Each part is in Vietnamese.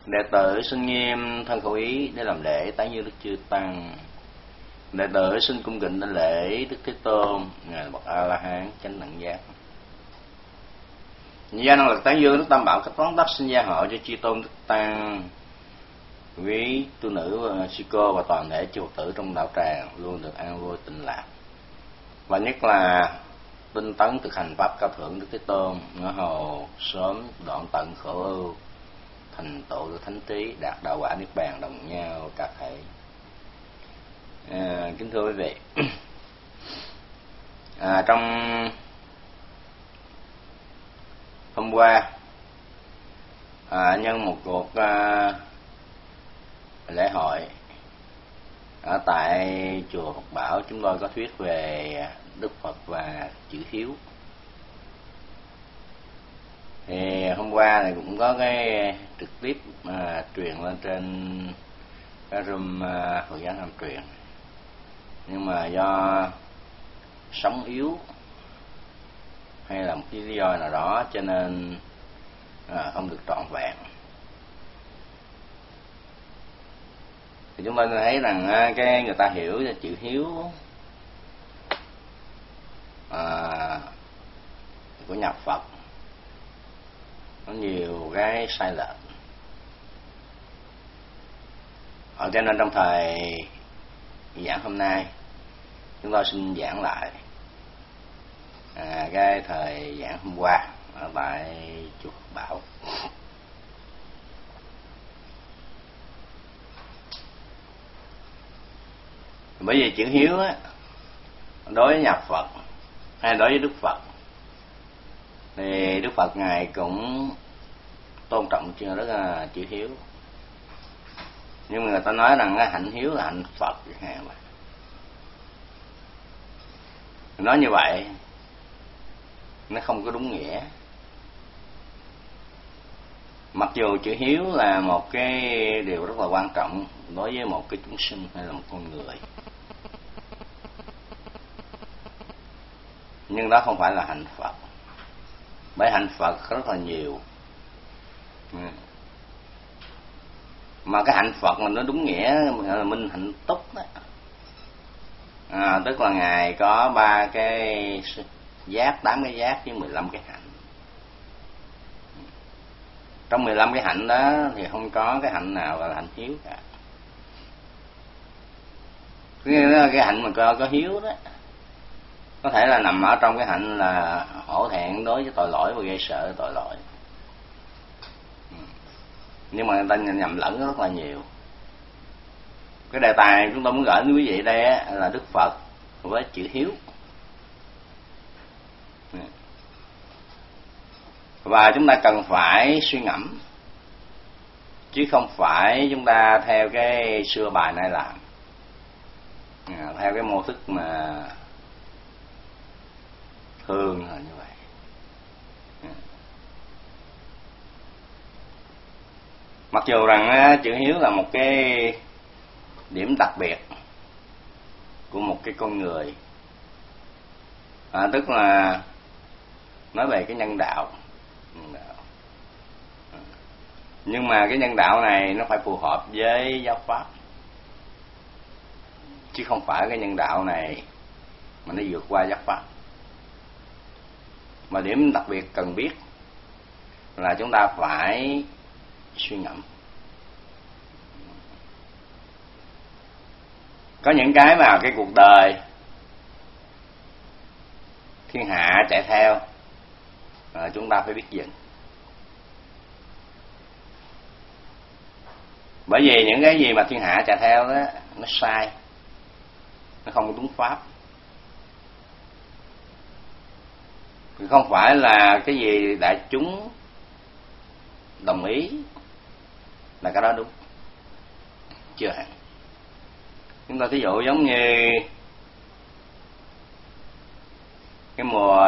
Đệ tử xin nghiêm thân khẩu ý để làm lễ tái như Đức Chư Tăng. Đệ tử xin cung kính đảnh lễ Đức Thế Tôn, ngài bậc A La Hán chánh đẳng giác. Do năng lực tán dương Đức Tam Bảo cách toán tắt xin gia hộ cho chư tôn Đức Tăng, quý tu nữ sư cô và toàn thể chư Phật tử trong đạo tràng luôn được an vui tịnh lạc, và nhất là tinh tấn thực hành pháp cao thượng Đức Thế Tôn, ngõ hầu sớm đoạn tận khổ ưu, thành tựu được thánh trí, đạt đạo quả niết bàn đồng nhau cả thể. Kính thưa quý vị, trong hôm qua nhân một cuộc lễ hội ở tại chùa Phật Bảo, chúng tôi có thuyết về Đức Phật và chữ hiếu. Thì hôm qua này cũng có cái trực tiếp truyền lên trên cái room Phật giáo Nam truyền, nhưng mà do sóng yếu hay là một cái lý do nào đó cho nên không được trọn vẹn. Thì chúng tôi thấy rằng cái người ta hiểu cho chữ hiếu của nhà Phật có nhiều cái sai lệch. Cho nên trong thời giảng hôm nay chúng tôi xin giảng lại cái thời giảng hôm qua ở tại chùa Bảo. Bởi vì chữ hiếu á, đối với nhà Phật hay đối với Đức Phật thì Đức Phật ngài cũng tôn trọng rất là chữ hiếu, nhưng mà người ta nói rằng cái hạnh hiếu là hạnh Phật vậy mà. Nói như vậy nó không có đúng nghĩa. Mặc dù chữ hiếu là một cái điều rất là quan trọng đối với một cái chúng sinh hay là một con người, nhưng đó không phải là hạnh Phật. Bởi hạnh Phật rất là nhiều, mà cái hạnh Phật mà nó đúng nghĩa là minh hạnh túc đó. Tức là ngài có 3 cái giác, 8 cái giác với 15 cái hạnh. Trong 15 cái hạnh đó thì không có cái hạnh nào là hạnh hiếu cả. Cái hạnh mà có hiếu đó có thể là nằm ở trong cái hạnh là hổ thẹn đối với tội lỗi và gây sợ tội lỗi, nhưng mà người ta nhầm lẫn rất là nhiều. Cái đề tài chúng tôi muốn gửi đến quý vị đây là Đức Phật với chữ hiếu, và chúng ta cần phải suy ngẫm chứ không phải chúng ta theo cái xưa bài nay làm, theo cái mô thức mà thường là như vậy. Mặc dù rằng chữ hiếu là một cái điểm đặc biệt của một cái con người, tức là nói về cái nhân đạo. Nhưng mà cái nhân đạo này nó phải phù hợp với giáo pháp, chứ không phải cái nhân đạo này mà nó vượt qua giáo pháp. Mà điểm đặc biệt cần biết là chúng ta phải suy ngẫm. Có những cái mà cái cuộc đời thiên hạ chạy theo, chúng ta phải biết dừng. Bởi vì những cái gì mà thiên hạ chạy theo đó nó sai, nó không có đúng pháp. Không phải là cái gì đại chúng đồng ý là cái đó đúng, chưa hẳn. Chúng ta thí dụ giống như cái mùa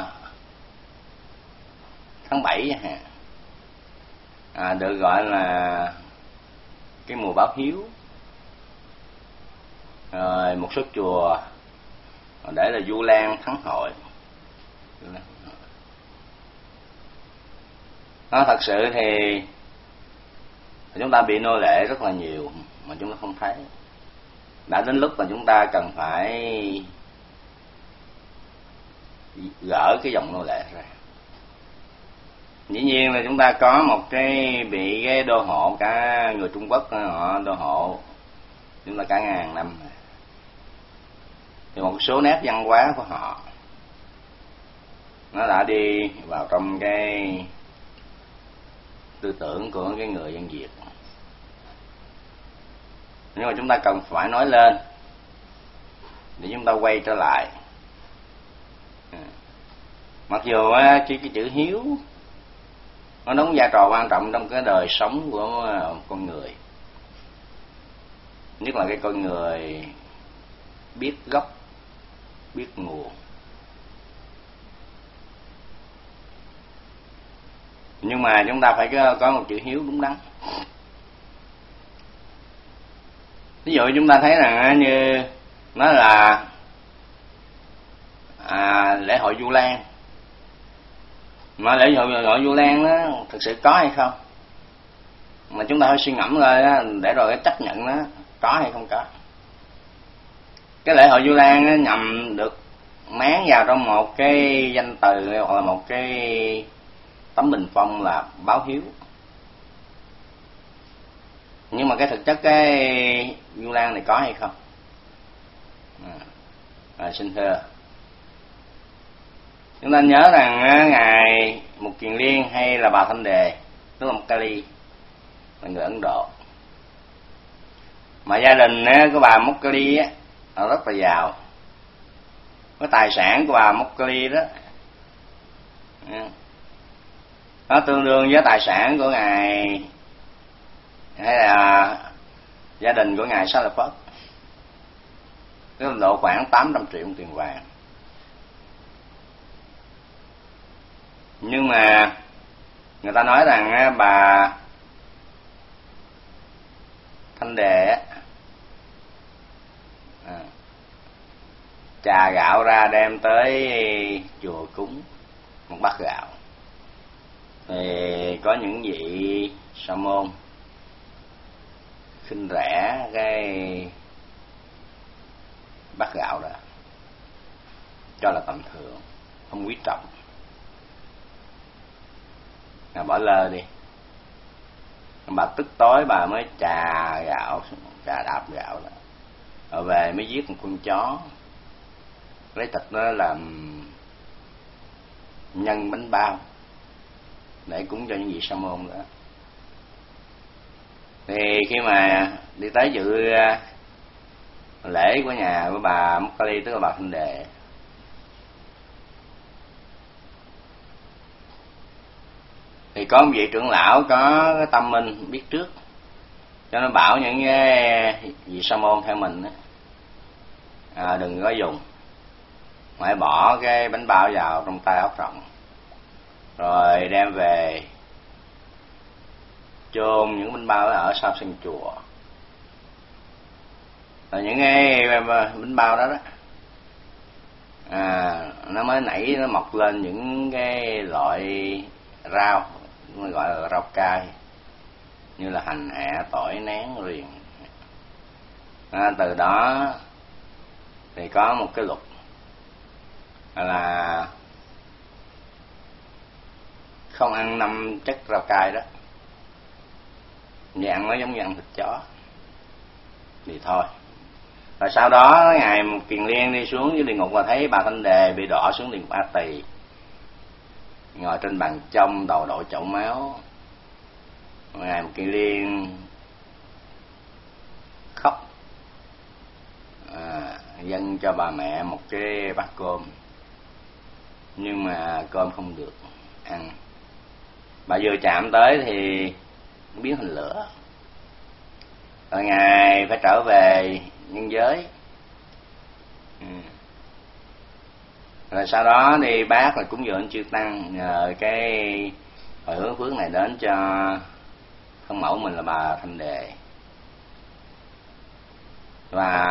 tháng 7 được gọi là cái mùa báo hiếu. Rồi một số chùa để là Vu Lan thắng hội. Nó thật sự thì Chúng ta bị nô lệ rất là nhiều mà chúng ta không thấy. Đã đến lúc mà chúng ta cần phải gỡ cái dòng nô lệ ra. Dĩ nhiên là chúng ta có một cái bị cái đô hộ, cả người Trung Quốc họ đô hộ chúng ta cả ngàn năm, thì một số nét văn hóa của họ nó đã đi vào trong cái tư tưởng của cái người dân Việt. Nhưng mà chúng ta cần phải nói lên để chúng ta quay trở lại. Mặc dù cái chữ hiếu nó đóng vai trò quan trọng trong cái đời sống của con người, nhất là cái con người biết gốc, biết nguồn. Nhưng mà chúng ta phải có một chữ hiếu đúng đắn. Ví dụ chúng ta thấy rằng như nó là lễ hội Vu Lan, mà lễ hội Vu Lan đó thực sự có hay không, mà chúng ta phải suy ngẫm rồi đó, để rồi chấp nhận nó có hay không có. Cái lễ hội Vu Lan nó nhằm được máng vào trong một cái danh từ hoặc là một cái tấm bình phong là báo hiếu. Nhưng mà cái thực chất cái Vu Lan này có hay không? Xin thưa, chúng ta nhớ rằng ngài Mục Kiền Liên hay là bà Thanh Đề, tức là một Kali, là người Ấn Độ, mà gia đình của bà Mokali rất là giàu. Cái tài sản của bà Mokali đó nó tương đương với tài sản của ngài hay là gia đình của ngài Sa La Phất, cái độ khoảng 800 triệu tiền vàng. Nhưng mà người ta nói rằng bà Thanh Đề chà gạo ra đem tới chùa cúng một bát gạo, thì có những vị sa môn khinh rẻ cái bát gạo đó, cho là tầm thường, không quý trọng, bỏ lơ đi. Bà tức tối bà mới chà gạo, chà đạp gạo đó, rồi về mới giết một con chó, lấy thịt nó làm nhân bánh bao để cúng cho những vị sa môn đó. Thì khi mà đi tới dự lễ của nhà của bà Mokali, tức là bà Thanh Đề, thì có một vị trưởng lão có cái tâm minh biết trước, cho nó bảo những cái vị sa môn theo mình đừng có dùng, phải bỏ cái bánh bao vào trong tay áo rộng, rồi đem về chôn những bánh bao ở sau sân chùa. Rồi những cái bánh bao đó nó mới nảy, nó mọc lên những cái loại rau, gọi là rau cay, như là hành hạ, tỏi, nén, riềng. Từ đó thì có một cái luật là không ăn 5 chất rau cay đó, vì ăn nó giống như ăn thịt chó thì thôi. Rồi sau đó ngài Mục Kiền Liên đi xuống dưới địa ngục và thấy bà Thanh Đề bị đọa xuống địa ngục A Tỳ, ngồi trên bàn trong, đầu đội chậu máu. Ngài Mục Kiền Liên khóc, dâng cho bà mẹ một cái bát cơm, nhưng mà cơm không được ăn. Bà vừa chạm tới thì biến thành lửa. Rồi ngài phải trở về nhân giới. Rồi sau đó đi bác là cúng dường chư tăng, nhờ cái hồi hướng phước này đến cho thân mẫu mình là bà Thanh Đề, và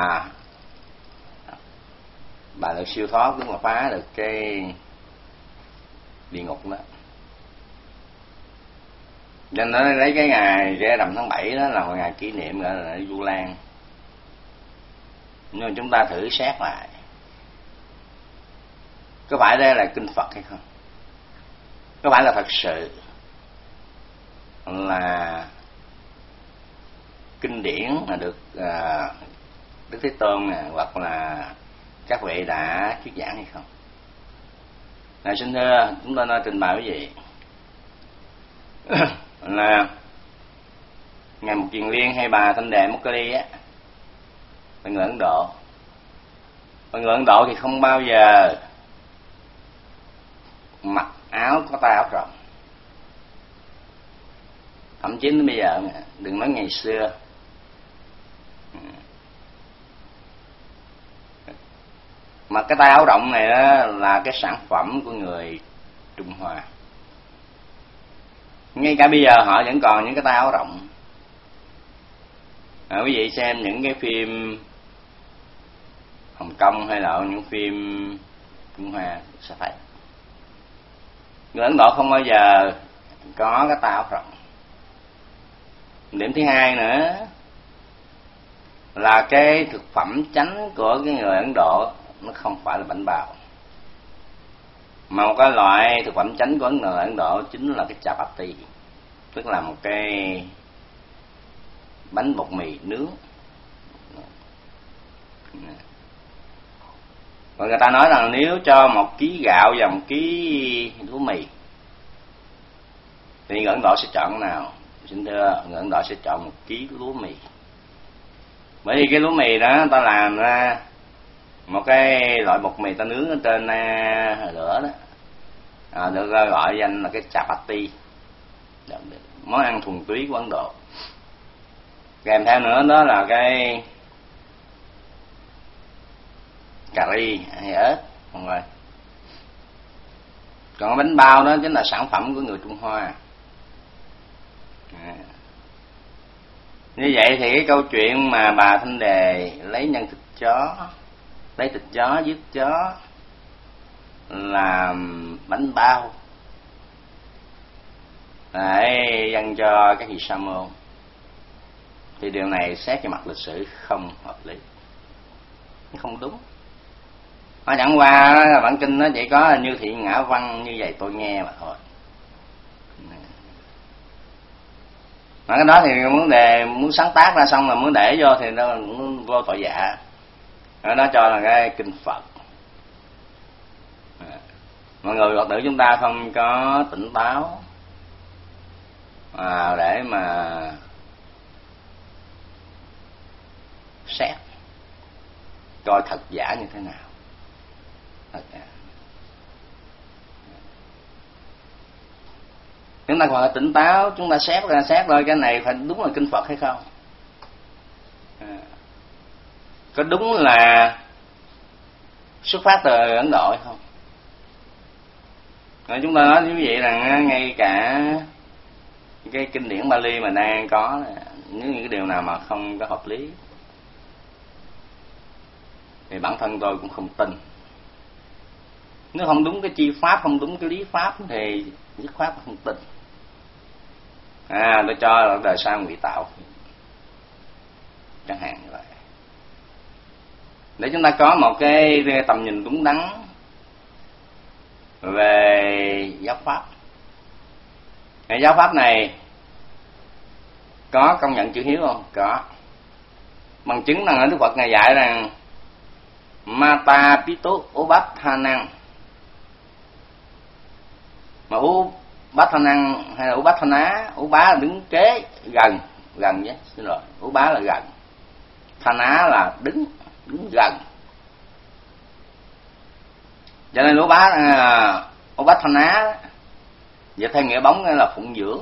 bà được siêu thoát, tức là phá được cái địa ngục đó. Cho nên nó lấy cái ngày rằm rằm tháng 7 đó là một ngày kỷ niệm gọi là Vu Lan. Nhưng mà chúng ta thử xét lại, có phải đây là kinh Phật hay không? Có phải là thật sự là kinh điển mà được Đức Thế Tôn nè, hoặc là các vị đã thuyết giảng hay không? Xin thưa, chúng tôi nói trình bày quý vị là Ngài Mục Kiền Liên hay bà Thanh Đề Mukherjee á, là người Ấn Độ. Và người Ấn Độ thì không bao giờ mặc áo có tay áo rộng. Thậm chí đến bây giờ, đừng nói ngày xưa, mà cái tay áo rộng này đó là cái sản phẩm của người Trung Hoa. Ngay cả bây giờ họ vẫn còn những cái tay áo rộng. Quý vị xem những cái phim Hồng Kông hay là những phim Trung Hoa sẽ thấy người Ấn Độ không bao giờ có cái tay áo rộng. Điểm thứ hai nữa là cái thực phẩm chánh của cái người Ấn Độ nó không phải là bánh bao, mà một cái loại thực phẩm chánh của người Ấn Độ chính là cái chapati, tức là một cái bánh bột mì nướng. Và người ta nói rằng nếu cho 1 ký gạo và 1 ký lúa mì thì người Ấn Độ sẽ chọn cái nào? Xin thưa, người Ấn Độ sẽ chọn 1 ký lúa mì. Bởi vì cái lúa mì đó người ta làm ra một cái loại bột mì ta nướng ở trên lửa đó, được gọi danh là cái chapati, món ăn thuần túy của Ấn Độ. Kèm theo nữa đó là cái cà ri hay ớt, mọi người. Còn bánh bao đó chính là sản phẩm của người Trung Hoa. Như vậy thì cái câu chuyện mà bà Thanh Đề lấy nhân thịt chó, lấy thịt chó, giết chó làm bánh bao để dâng cho các vị sa môn, thì điều này xét về mặt lịch sử không hợp lý, không đúng. Nó chẳng qua là bản kinh nó chỉ có như thị ngã văn như vậy tôi nghe mà thôi. Mà cái đó thì vấn đề muốn sáng tác ra xong là muốn để vô thì nó cũng vô tội dạ. Nó cho là cái kinh Phật. Mọi người Phật tử chúng ta không có tỉnh táo để mà xét coi thật giả như thế nào. Thật giả. Chúng ta còn là tỉnh táo, chúng ta xét rồi cái này phải đúng là kinh Phật hay không? Có đúng là xuất phát từ Ấn Độ hay không? Rồi chúng ta nói như vậy rằng ngay cả cái kinh điển Bali mà đang có, nếu những cái điều nào mà không có hợp lý thì bản thân tôi cũng không tin. Nếu không đúng cái chi pháp, không đúng cái lý pháp thì dứt khoát không tin. Tôi cho là đời sau ngụy tạo chẳng hạn như vậy, để chúng ta có một cái tầm nhìn đúng đắn về giáo pháp. Cái giáo pháp này có công nhận chữ hiếu không? Có. Bằng chứng là Đức Phật Ngài dạy rằng Mata Pitu Upatthanang, mà Upatthanang hay là Upattana, Upa là đứng kế gần chứ, xin lỗi, Upa là gần, Thana là đứng gần. Cho nên Upattana vậy theo nghĩa bóng là phụng dưỡng.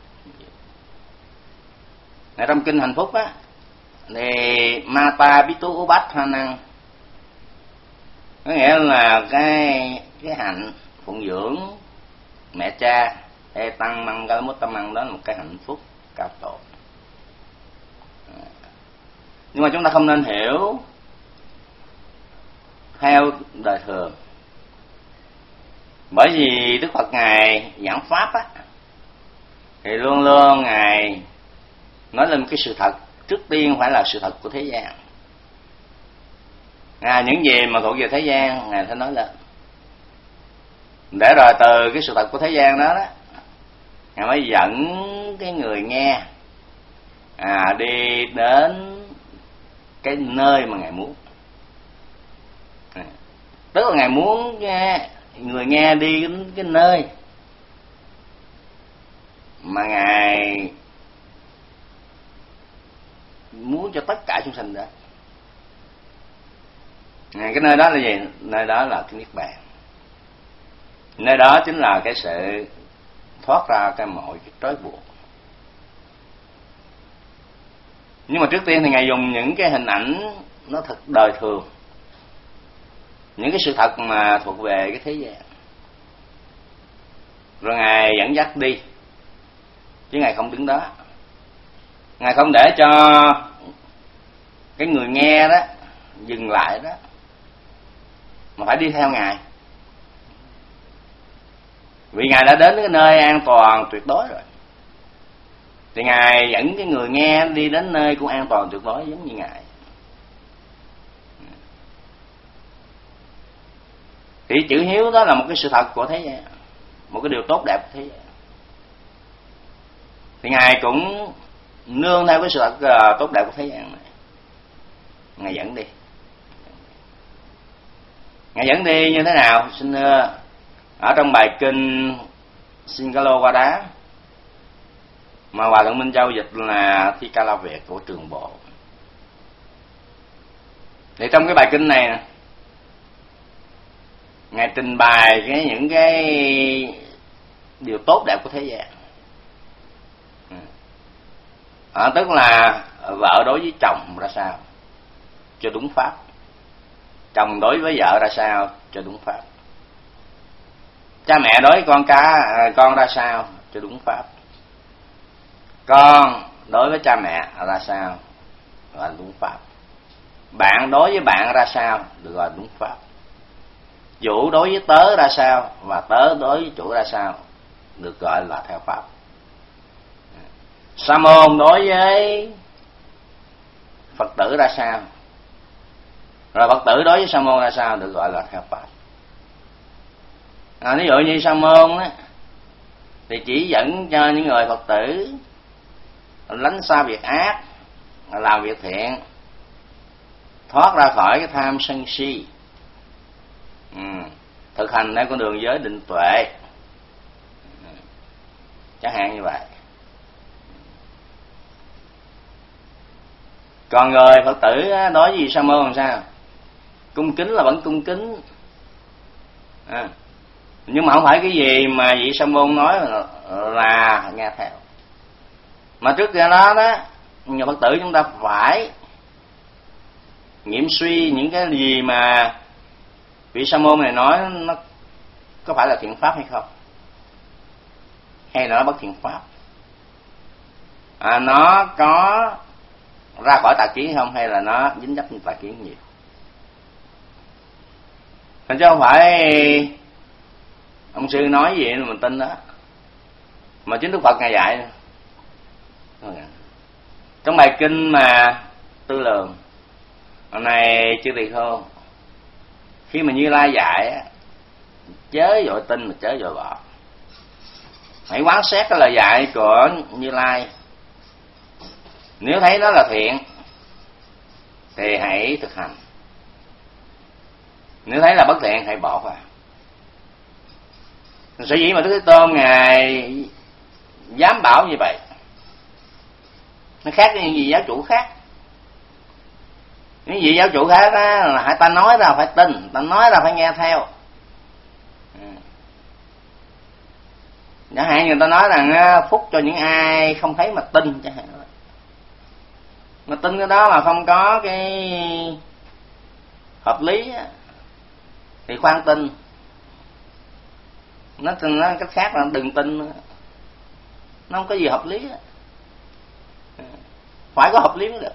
Ở trong kinh hạnh phúc á thì Mata Pitu Upatthanang có nghĩa là cái hạnh phụng dưỡng mẹ cha, tăng măng cái mốt tâm măng, đó là một cái hạnh phúc cao độ. Nhưng mà chúng ta không nên hiểu theo đời thường, bởi vì Đức Phật Ngài giảng pháp á, thì luôn luôn Ngài nói lên một cái sự thật, trước tiên phải là sự thật của thế gian. Những gì mà thuộc về thế gian Ngài phải nói lên, để rồi từ cái sự thật của thế gian đó Ngài mới dẫn cái người nghe đi đến cái nơi mà Ngài muốn. Tức là Ngài muốn người nghe đi đến cái nơi mà Ngài muốn cho tất cả chúng sinh đó. Cái nơi đó là gì? Nơi đó là cái niết bàn. Nơi đó chính là cái sự thoát ra cái mọi cái trói buộc. Nhưng mà trước tiên thì Ngài dùng những cái hình ảnh nó thật đời thường, những cái sự thật mà thuộc về cái thế gian, rồi Ngài dẫn dắt đi, chứ Ngài không đứng đó. Ngài không để cho cái người nghe đó dừng lại đó, mà phải đi theo Ngài. Vì Ngài đã đến cái nơi an toàn tuyệt đối rồi, thì Ngài dẫn cái người nghe đi đến nơi cũng an toàn tuyệt đối giống như Ngài. Thì chữ hiếu đó là một cái sự thật của thế gian, một cái điều tốt đẹp của thế gian. Thì Ngài cũng nương theo cái sự thật tốt đẹp của thế gian này, Ngài dẫn đi. Ngài dẫn đi như thế nào? Xin ở trong bài kinh Singhalowada mà Hòa Thượng Minh Châu dịch là Thi Ca La Việt của Trường Bộ, thì trong cái bài kinh này nè, Ngài trình bày những cái điều tốt đẹp của thế gian. Tức là vợ đối với chồng ra sao cho đúng pháp, chồng đối với vợ ra sao cho đúng pháp, cha mẹ đối với con ra sao cho đúng pháp, con đối với cha mẹ ra sao là đúng pháp, bạn đối với bạn ra sao được gọi đúng pháp, chủ đối với tớ ra sao và tớ đối với chủ ra sao được gọi là theo pháp, sa môn đối với Phật tử ra sao, rồi Phật tử đối với sa môn ra sao được gọi là theo pháp. Ví dụ như sa môn á, thì chỉ dẫn cho những người Phật tử lánh xa việc ác, làm việc thiện, thoát ra khỏi cái tham sân si, thực hành theo con đường giới định tuệ, chẳng hạn như vậy. Còn người Phật tử đối với sa môn làm sao? Cung kính là vẫn cung kính, nhưng mà không phải cái gì mà vị sa môn nói là nghe theo. Mà trước kia đó người Phật tử chúng ta phải nghiệm suy những cái gì mà vị sa môn này nói nó có phải là thiện pháp hay không, hay là nó bất thiện pháp, nó có ra khỏi tà kiến không, hay là nó dính dấp tà kiến nhiều. Chứ không phải ông sư nói gì mình tin đó, mà chính Đức Phật Ngài dạy. Trong bài kinh mà Tư Lường hôm nay chư tỳ kheo, khi mà Như Lai dạy chớ vội tin mà chớ vội bỏ, hãy quán xét cái lời dạy của Như Lai. Nếu thấy nó là thiện thì hãy thực hành, nếu thấy là bất thiện hãy bỏ qua. Sở dĩ mà Đức Thế Tôn Ngài dám bảo như vậy, nó khác với những gì giáo chủ khác. Những gì giáo chủ khác là hãy ta nói ra phải tin, ta nói ra phải nghe theo. Chẳng hạn người ta nói rằng phúc cho những ai không thấy mà tin, chẳng hạn. Mà tin cái đó mà không có cái hợp lý thì khoan tin. Nó cách khác là đừng tin nữa. Nó không có gì hợp lý, phải có hợp lý mới được.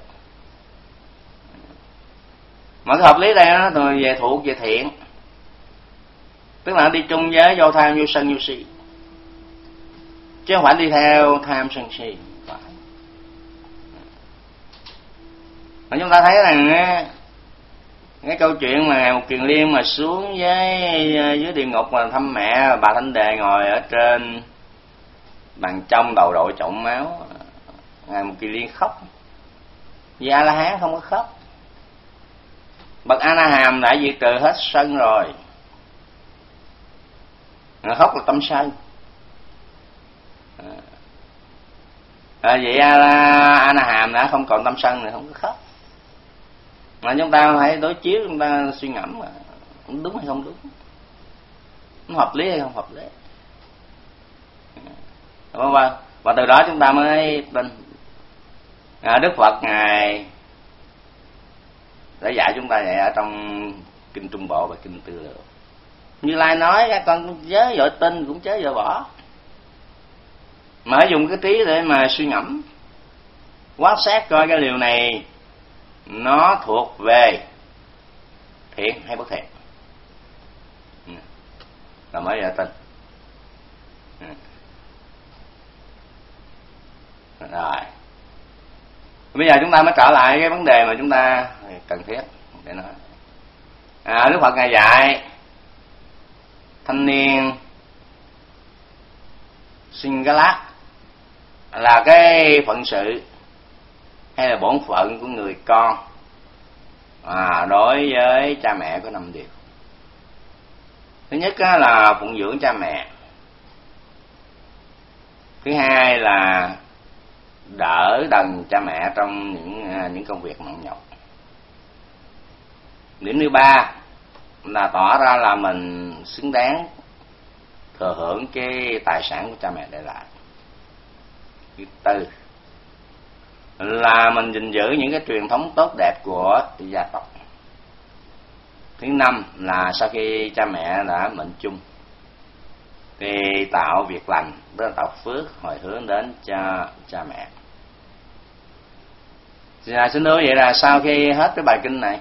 Mà cái hợp lý đây nó về thuộc về thiện, tức là nó đi chung với vô tham vô sân vô si, chứ chứ không phải đi theo tham sân si. Mà chúng ta thấy rằng cái câu chuyện mà Ngài Một Kiền Liên mà xuống dưới địa ngục mà thăm mẹ, bà Thanh Đề ngồi ở trên bàn trong đầu đội trộn máu, Ngài Một Kiền Liên khóc. Vì A La Hán không có khóc. Bậc A La Hàm đã diệt trừ hết sân rồi. Khóc là tâm sân. Vậy A La Hàm đã không còn tâm sân thì không có khóc. Mà chúng ta phải đối chiếu, chúng ta suy ngẫm mà đúng hay không đúng, nó hợp lý hay không hợp lý. Và từ đó chúng ta mới tin. Đức Phật Ngài đã dạy chúng ta vậy ở trong Kinh Trung Bộ và Kinh Tư Lượng. Như Lai nói các con chớ vội tin cũng chớ vội bỏ, mà hãy dùng cái trí để mà suy ngẫm, quan sát coi cái điều này nó thuộc về thiện hay bất thiện, rồi mới ra tin. Rồi bây giờ chúng ta mới trở lại cái vấn đề mà chúng ta cần thiết để nói. Đức Phật Ngài dạy thanh niên Singala là cái phận sự hay là bổn phận của người con đối với cha mẹ có 5 điều. Thứ nhất là phụng dưỡng cha mẹ. Thứ hai là đỡ đần cha mẹ trong những công việc nặng nhọc. Điểm thứ ba là tỏ ra là mình xứng đáng thừa hưởng cái tài sản của cha mẹ để lại. Thứ tư là mình gìn giữ những cái truyền thống tốt đẹp của gia tộc. Thứ năm là sau khi cha mẹ đã mệnh chung thì tạo việc lành, tức là tạo phước hồi hướng đến cho cha mẹ. Xin thưa vậy là sau khi hết cái bài kinh này,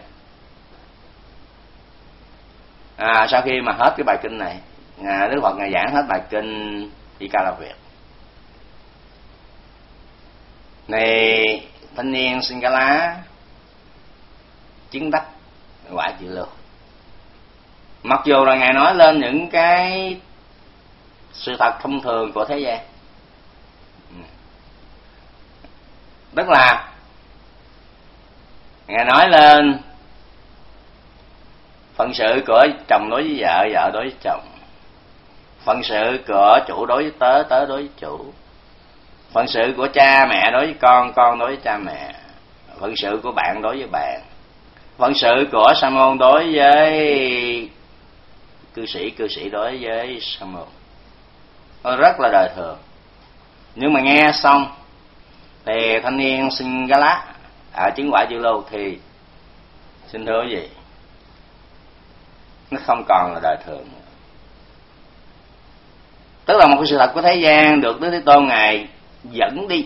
sau khi mà hết cái bài kinh này, Đức Phật Ngài giảng hết bài kinh Di Ca La Việt này, thanh niên Singala chứng đắc quả Dự Lưu. Mặc dù là Ngài nói lên những cái sự thật thông thường của thế gian, tức là Ngài nói lên phận sự của chồng đối với vợ, vợ đối với chồng, phận sự của chủ đối với tớ, tớ đối với chủ, phận sự của cha mẹ đối với con đối với cha mẹ, phận sự của bạn đối với bạn, phận sự của sa môn đối với cư sĩ đối với sa môn. Rất là đời thường. Nhưng mà nghe xong thì thanh niên Singala chứng quả Dự Lưu thì xin thưa quý vị, nó không còn là đời thường nữa. Tức là một cái sự thật của thế gian được Đức Thế Tôn Ngài dẫn đi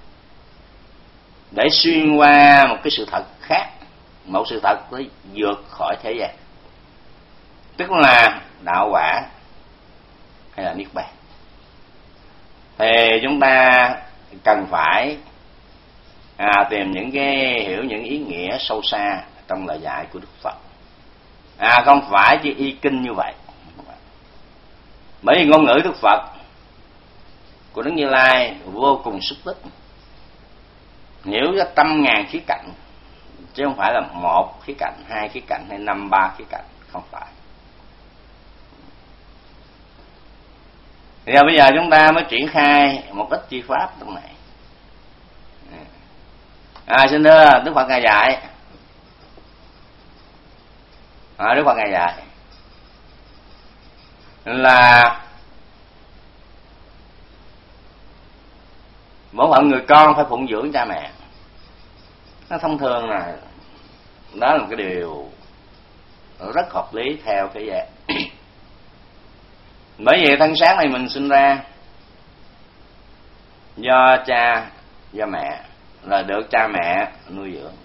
để xuyên qua một cái sự thật khác, một sự thật để vượt khỏi thế gian, tức là đạo quả hay là niết bàn. Thì chúng ta cần phải tìm những cái hiểu những ý nghĩa sâu xa trong lời dạy của Đức Phật. Không phải chỉ y kinh như vậy. Bởi vì ngôn ngữ Đức Phật của Đức Như Lai vô cùng xúc tích, hiểu ra 100.000 khía cạnh, chứ không phải là 1 khía cạnh, 2 khía cạnh hay 5, 3 khía cạnh, không phải. Thì bây giờ chúng ta mới triển khai một ít chi pháp trong này. Xin thưa Đức Phật Ngài dạy, Đức Phật Ngài dạy là bổn phận người con phải phụng dưỡng cha mẹ. Nó thông thường là đó là một cái điều rất hợp lý theo cái dạng. Bởi vì thân xác này mình sinh ra do cha do mẹ, là được cha mẹ nuôi dưỡng.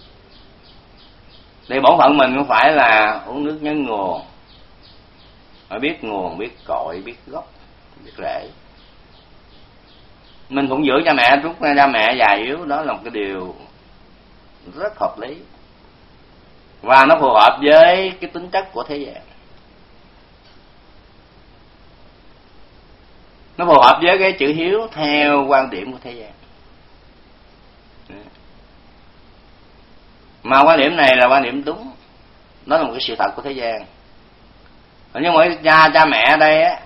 Thì bổn phận mình cũng phải là uống nước nhớ nguồn, phải biết nguồn, biết cội, biết gốc, biết rễ. mình phụng dưỡng cha mẹ, lúc cha mẹ già yếu, đó là một cái điều rất hợp lý và nó phù hợp với cái tính chất của thế gian, nó phù hợp với cái chữ hiếu theo quan điểm của thế gian. Mà quan điểm này là quan điểm đúng, đó là một cái sự thật của thế gian. Nhưng mà cha mẹ ở đây á,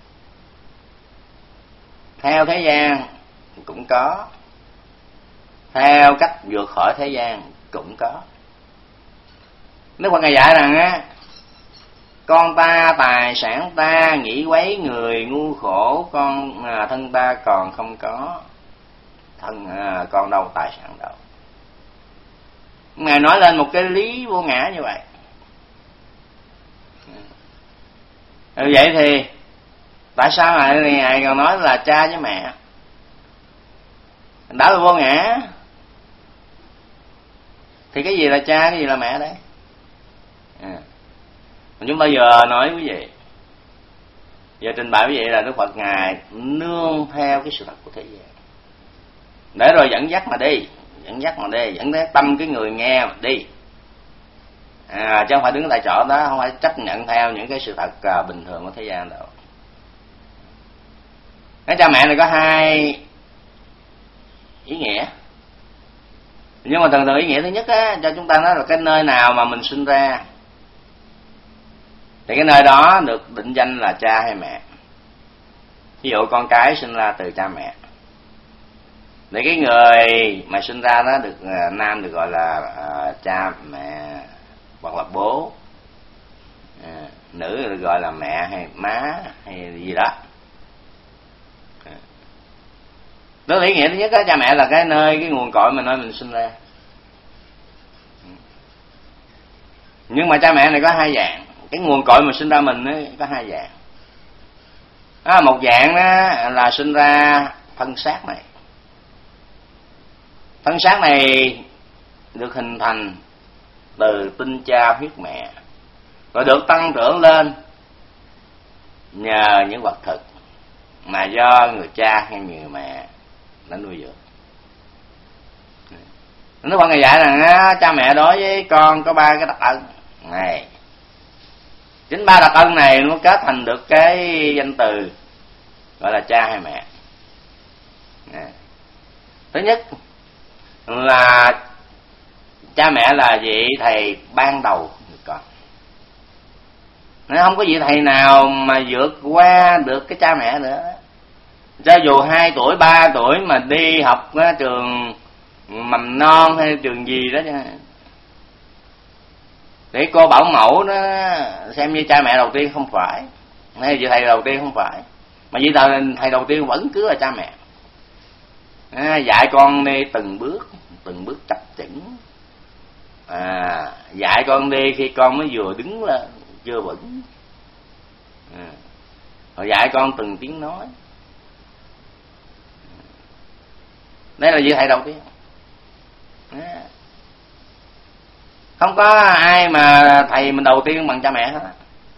theo thế gian cũng có, theo cách vượt khỏi thế gian cũng có. Đức Phật Ngài dạy rằng á, con ta tài sản ta nghĩ quấy người ngu khổ, thân ta còn không có, con đâu tài sản đâu. Ngài nói lên một cái lý vô ngã như vậy. Vậy thì tại sao Ngài còn nói là cha với mẹ? Đã là vô ngã thì cái gì là cha, cái gì là mẹ đấy? Chúng ta giờ nói quý vị, giờ trình bày quý vị là Đức Phật Ngài nương theo cái sự thật của thế gian, để rồi dẫn dắt mà đi, dẫn đến tâm cái người nghe mà đi, chứ không phải đứng tại chỗ đó, không phải chấp nhận theo những cái sự thật bình thường của thế gian đâu. Cái cha mẹ này có hai ý nghĩa, nhưng mà thường ý nghĩa thứ nhất á, cho chúng ta nói là cái nơi nào mà mình sinh ra thì cái nơi đó được định danh là cha hay mẹ. Ví dụ con cái sinh ra từ cha mẹ, để cái người mà sinh ra đó được nam được gọi là cha mẹ hoặc là bố, nữ được gọi là mẹ hay má hay gì đó. Đó là ý nghĩa thứ nhất đó, cha mẹ là cái nơi, cái nguồn cội mà nơi mình sinh ra. Nhưng mà cha mẹ này có hai dạng, cái nguồn cội mà sinh ra mình ấy, có hai dạng. Một dạng đó là sinh ra thân xác này. Thân xác này được hình thành từ tinh cha huyết mẹ, rồi được tăng trưởng lên nhờ những vật thực mà do người cha hay người mẹ đã nuôi dưỡng. Đức Phật Ngài dạy rằng cha mẹ đối với con có ba cái đặc ân này. Chính ba đặc ân này nó kết thành được cái danh từ gọi là cha hay mẹ. Thứ nhất là cha mẹ là vị thầy ban đầu của con. Nó không có vị thầy nào mà vượt qua được cái cha mẹ nữa. Cho dù 2 tuổi, 3 tuổi mà đi học trường mầm non hay trường gì đó, để cô bảo mẫu đó xem như cha mẹ đầu tiên không phải, hay vị thầy đầu tiên không phải, mà vị thầy đầu tiên vẫn cứ là cha mẹ. Dạy con đi từng bước chập chững, dạy con đi khi con mới vừa đứng lên chưa vững, rồi dạy con từng tiếng nói. Đây là vị thầy đầu tiên. Không có ai mà thầy mình đầu tiên bằng cha mẹ hết.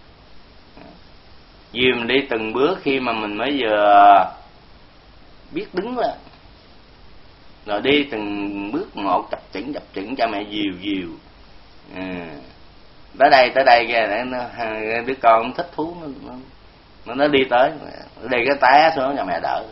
Vì mình đi từng bước khi mà mình mới vừa biết đứng lên, rồi đi từng bước một chập chững cha mẹ dìu. Tới đây kìa, để đứa con thích thú nó đi tới, đi cái té xuống nhà mẹ đỡ.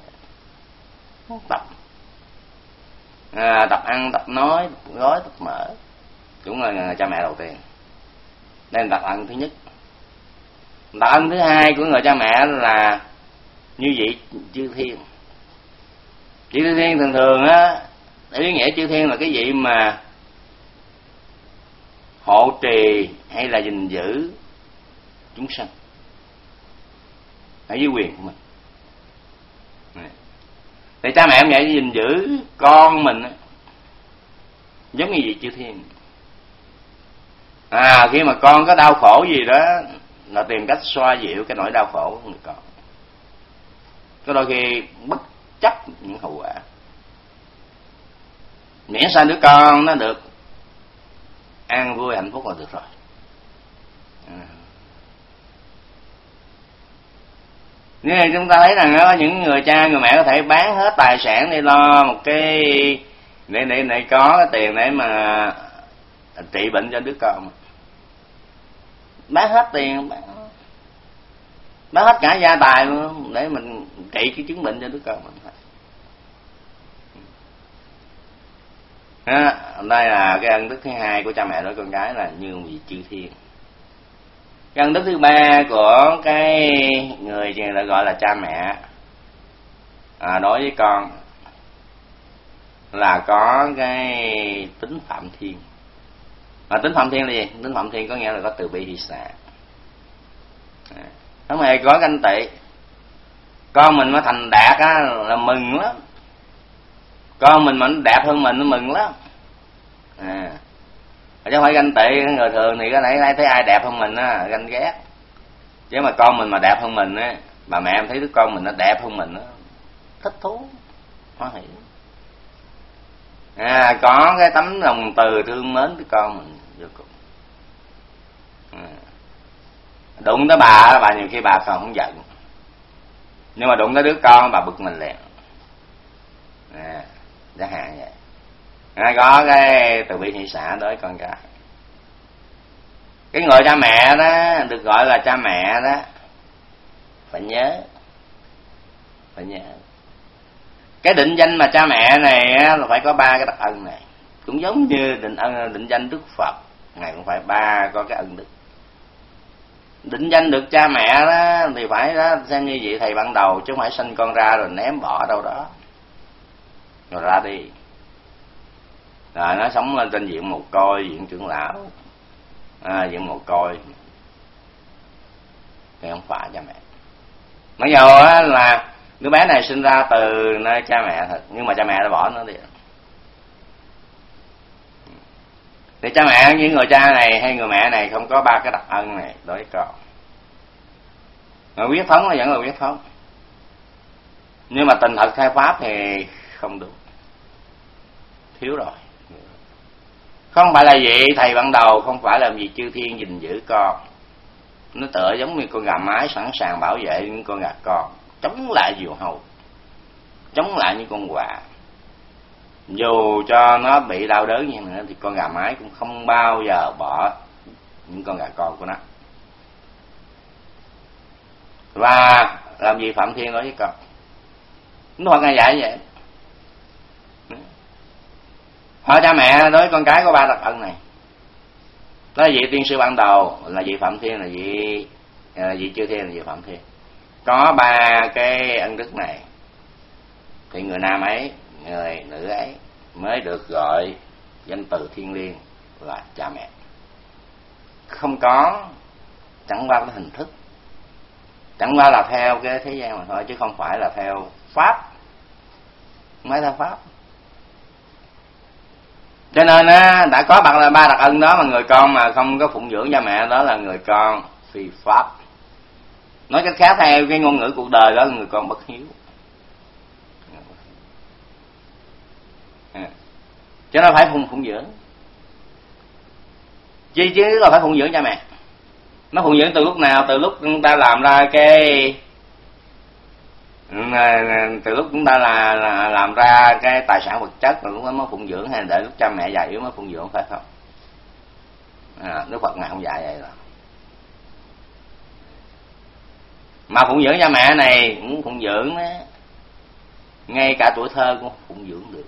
Tập ăn, tập nói, tập gói, tập mở, cũng là cha mẹ đầu tiên. Đây là đặc ân thứ nhất. Đặc ân thứ hai của người cha mẹ là như vậy chư thiên. Chư thiên thường thường á, ý nghĩa chư thiên là cái vị mà hộ trì hay là gìn giữ chúng sanh ở dưới quyền của mình. Thì cha mẹ em vậy gìn giữ con mình á, giống như vị chư thiên. Khi mà con có đau khổ gì đó là tìm cách xoa dịu cái nỗi đau khổ của người con. Có đôi khi bất chấp những hậu quả, miễn sao đứa con nó được an vui hạnh phúc là được rồi. Nhưng chúng ta thấy rằng có những người cha người mẹ có thể bán hết tài sản để lo một cái để có cái tiền để mà trị bệnh cho đứa con, bán hết tiền, bán hết cả gia tài luôn để mình trị cái chứng bệnh cho đứa con mình. Đây là cái ân đức thứ hai của cha mẹ đối con cái, là như vị chư thiên. Cái ân đức thứ ba của cái người lại gọi là cha mẹ đối với con là có cái tính phạm thiên. Mà tính phạm thiên là gì? Tính phạm thiên có nghĩa là có từ bi hỷ xả, không hề có ganh tị. Con mình mà thành đạt á là mừng lắm, con mình mà nó đẹp hơn mình nó mừng lắm. Chứ không phải ganh tị. Người thường thì có thể thấy ai đẹp hơn mình á ganh ghét, chứ mà con mình mà đẹp hơn mình á, bà mẹ em thấy đứa con mình nó đẹp hơn mình á, thích thú, hoan hỉ. Có cái tấm lòng từ thương mến với con mình vô cùng. Đụng tới bà nhiều khi bà còn không giận, nhưng mà đụng tới đứa con bà bực mình liền. Chẳng hạn vậy. Có cái từ bi hỷ xả đối con cái. Cái người cha mẹ đó được gọi là cha mẹ đó, phải nhớ cái định danh mà cha mẹ này là phải có ba cái đặc ân này. Cũng giống như định danh Đức Phật, ngài cũng phải có cái ân đức. Định danh được cha mẹ đó thì phải đó xem như vị thầy ban đầu, chứ không phải sinh con ra rồi ném bỏ đâu đó rồi ra đi, rồi nó sống lên trên diện mồ côi, viện trưởng lão, viện mồ côi thì không phải cha mẹ. Mặc dù là đứa bé này sinh ra từ nơi cha mẹ thật, nhưng mà cha mẹ đã bỏ nó đi. Thì cha mẹ, những người cha này hay người mẹ này không có ba cái đặc ân này đối với con. Người huyết thống là vẫn là huyết thống, nhưng mà tình thật theo pháp thì không đúng, thiếu rồi. Không phải là vị thầy ban đầu, không phải là vị chư thiên gìn giữ con. Nó tựa giống như con gà mái sẵn sàng bảo vệ những con gà con, chống lại diều hâu, chống lại những con quạ. Dù cho nó bị đau đớn như nữa thì con gà mái cũng không bao giờ bỏ những con gà con của nó. Và làm gì phạm thiên đối với con? Nó Phật ngài dạy vậy. Họ cha mẹ đối với con cái có ba đặc ân này. Đó là vị tiên sư ban đầu, là vị phạm thiên, là vị chư thiên, là vị phạm thiên. Có ba cái ân đức này thì người nam ấy, người nữ ấy mới được gọi danh từ thiêng liêng là cha mẹ. Không có, chẳng qua cái hình thức, chẳng qua là theo cái thế gian mà thôi, chứ không phải là theo pháp, không phải theo pháp. Cho nên đã có ba đặc ân đó, mà người con mà không có phụng dưỡng cha mẹ đó là người con phi pháp. Nói cách khác, theo cái ngôn ngữ cuộc đời đó là người con bất hiếu. Cho nên phải phụng dưỡng. Chứ là phải phụng dưỡng cha mẹ. Nó phụng dưỡng từ lúc nào? Từ lúc chúng ta làm ra từ lúc chúng ta làm ra cái tài sản vật chất rồi lúc đó mới phụng dưỡng, hay là đợi lúc cha mẹ già yếu mới phụng dưỡng, phải không? Đức Phật ngài không dạy vậy đâu. Mà phụng dưỡng cha mẹ này cũng phụng dưỡng đó, ngay cả tuổi thơ cũng phụng dưỡng được,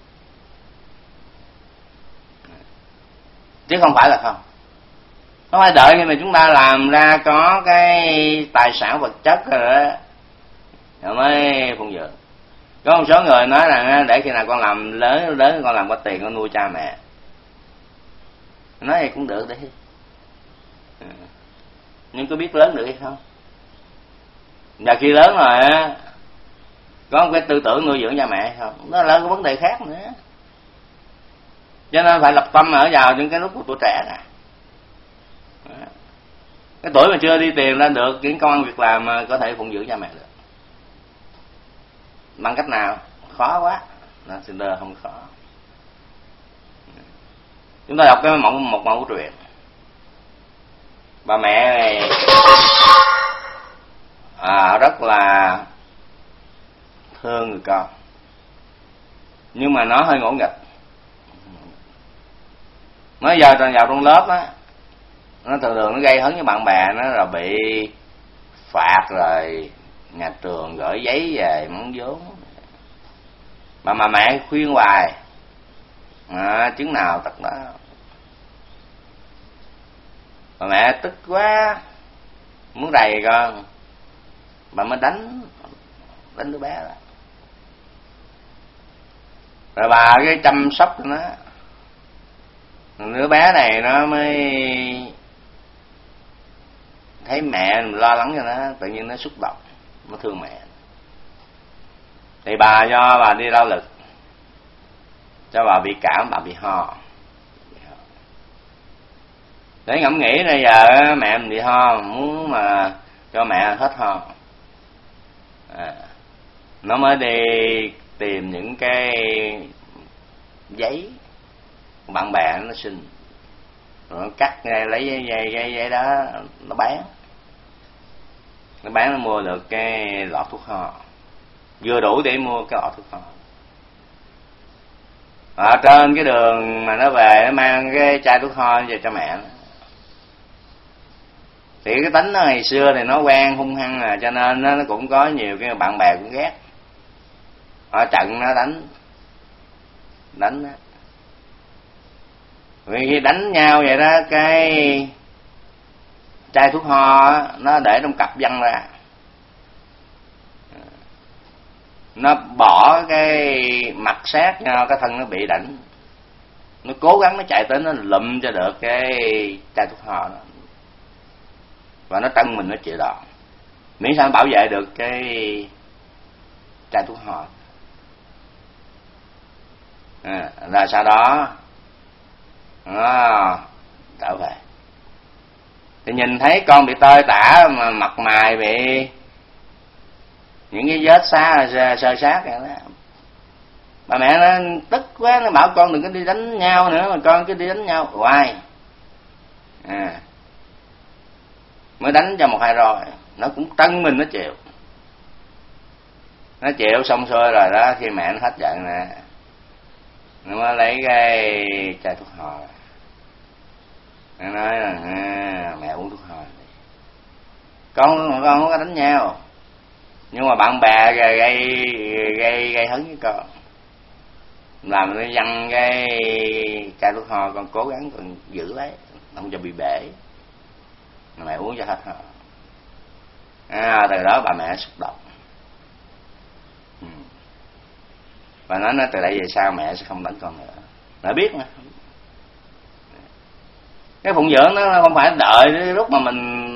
chứ không phải là không. Không phải đợi khi mà chúng ta làm ra có cái tài sản vật chất rồi mới phụng dưỡng. Có một số người nói rằng để khi nào con làm lớn con làm có tiền con nuôi cha mẹ. Nói vậy cũng được đấy, nhưng có biết lớn được hay không? Và khi lớn rồi có một cái tư tưởng nuôi dưỡng cha mẹ hay không, đó là cái vấn đề khác nữa. Cho nên phải lập tâm ở vào những cái lúc của tuổi trẻ này. Cái tuổi mà chưa đi tìm ra được những công ăn việc làm mà có thể phụng dưỡng cha mẹ được. Bằng cách nào? Khó quá. Sinder không khó. Chúng ta đọc một mẫu truyện. Bà mẹ này rất là thương người con, nhưng mà nó hơi ngỗ nghịch. Nó giờ vào trong lớp á, nó thường thường nó gây hấn với bạn bè nó, rồi bị phạt, rồi nhà trường gửi giấy về mắng vốn. Mà mẹ khuyên hoài, chứng nào tật đó. Mà mẹ tức quá, muốn rầy con, bà mới đánh đứa bé đó. Rồi bà cái chăm sóc cho nó. Đứa bé này nó mới thấy mẹ lo lắng cho nó, tự nhiên nó xúc động, nó thương mẹ. Thì do bà đi lao lực, cho bà bị cảm, bà bị ho. Để ngẫm nghĩ bây giờ mẹ mình bị ho, muốn mà cho mẹ hết ho, nó mới đi tìm những cái giấy bạn bè nó xin, rồi nó cắt lấy giấy đó nó bán, nó mua được cái lọ thuốc ho, vừa đủ để mua cái lọ thuốc ho. Ở trên cái đường mà nó về, nó mang cái chai thuốc ho về cho mẹ nó. Thì cái tính nó ngày xưa thì nó quen hung hăng, cho nên nó cũng có nhiều cái bạn bè cũng ghét. Ở trận nó đánh đó. Vì khi đánh nhau vậy đó, cái chai thuốc ho nó để trong cặp văng ra, nó bỏ cái mặt sát nhau, cái thân nó bị đảnh, nó cố gắng nó chạy tới nó lụm cho được cái chai thuốc ho đó, và nó trân mình nó chịu đòn, miễn sao bảo vệ được cái chai thuốc ho. Rồi sau đó nó trở về, thì nhìn thấy con bị tơi tả, mà mặt mày bị những cái vết sơ sát vậy đó. Bà mẹ nó tức quá, nó bảo con đừng có đi đánh nhau nữa, mà con cứ đi đánh nhau hoài. Mới đánh cho 1-2 rồi, nó cũng trân mình nó chịu. Nó chịu xong xuôi rồi đó, khi mẹ nó hết giận nè, nó mới lấy cái chai thuốc ho. Nó nói là mẹ uống thuốc ho. Con không có đánh nhau, nhưng mà bạn bè gây hấn với con, làm nó văng cái chai thuốc ho, con cố gắng con giữ lấy, không cho bị bể, mẹ uống cho hết ho. Từ đó bà mẹ xúc động, và nói từ đây về sau mẹ sẽ không đánh con nữa. Mẹ biết mà, cái phụng dưỡng nó không phải đợi đến lúc mà mình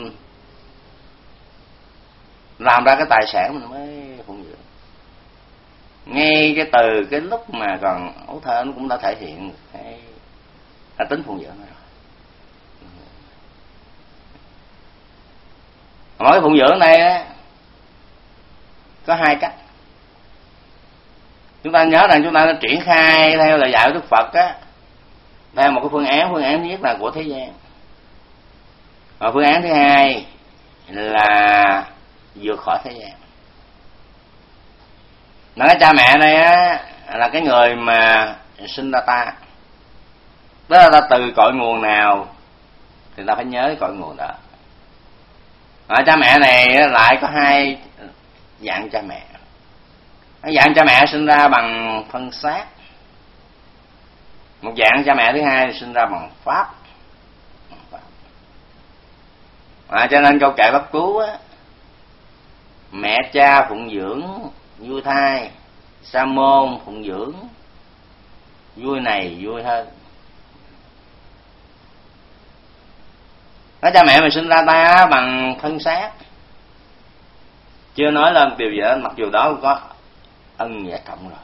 làm ra cái tài sản mình mới phụng dưỡng. Ngay cái từ cái lúc mà còn ấu thơ nó cũng đã thể hiện cái tính phụng dưỡng rồi. Mỗi cái phụng dưỡng này á, có 2 cách. Chúng ta nhớ rằng chúng ta triển khai theo lời dạy của Đức Phật á, theo một cái phương án thứ nhất là của thế gian, và phương án thứ hai là vượt khỏi thế gian. Mà cái cha mẹ này á là cái người mà sinh ra ta, tức là ta từ cội nguồn nào thì ta phải nhớ cái cội nguồn đó. Cha mẹ này lại có 2 dạng cha mẹ. Cái dạng cha mẹ sinh ra bằng thân xác, một dạng cha mẹ thứ hai là sinh ra bằng pháp. Cho nên câu kệ Pháp Cú á, mẹ cha phụng dưỡng vui thai, sa môn phụng dưỡng vui này vui hơn. Cái cha mẹ mình sinh ra ta bằng thân xác, chưa nói lên điều gì đó, mặc dù đó cũng có ân nghĩa trọng rồi.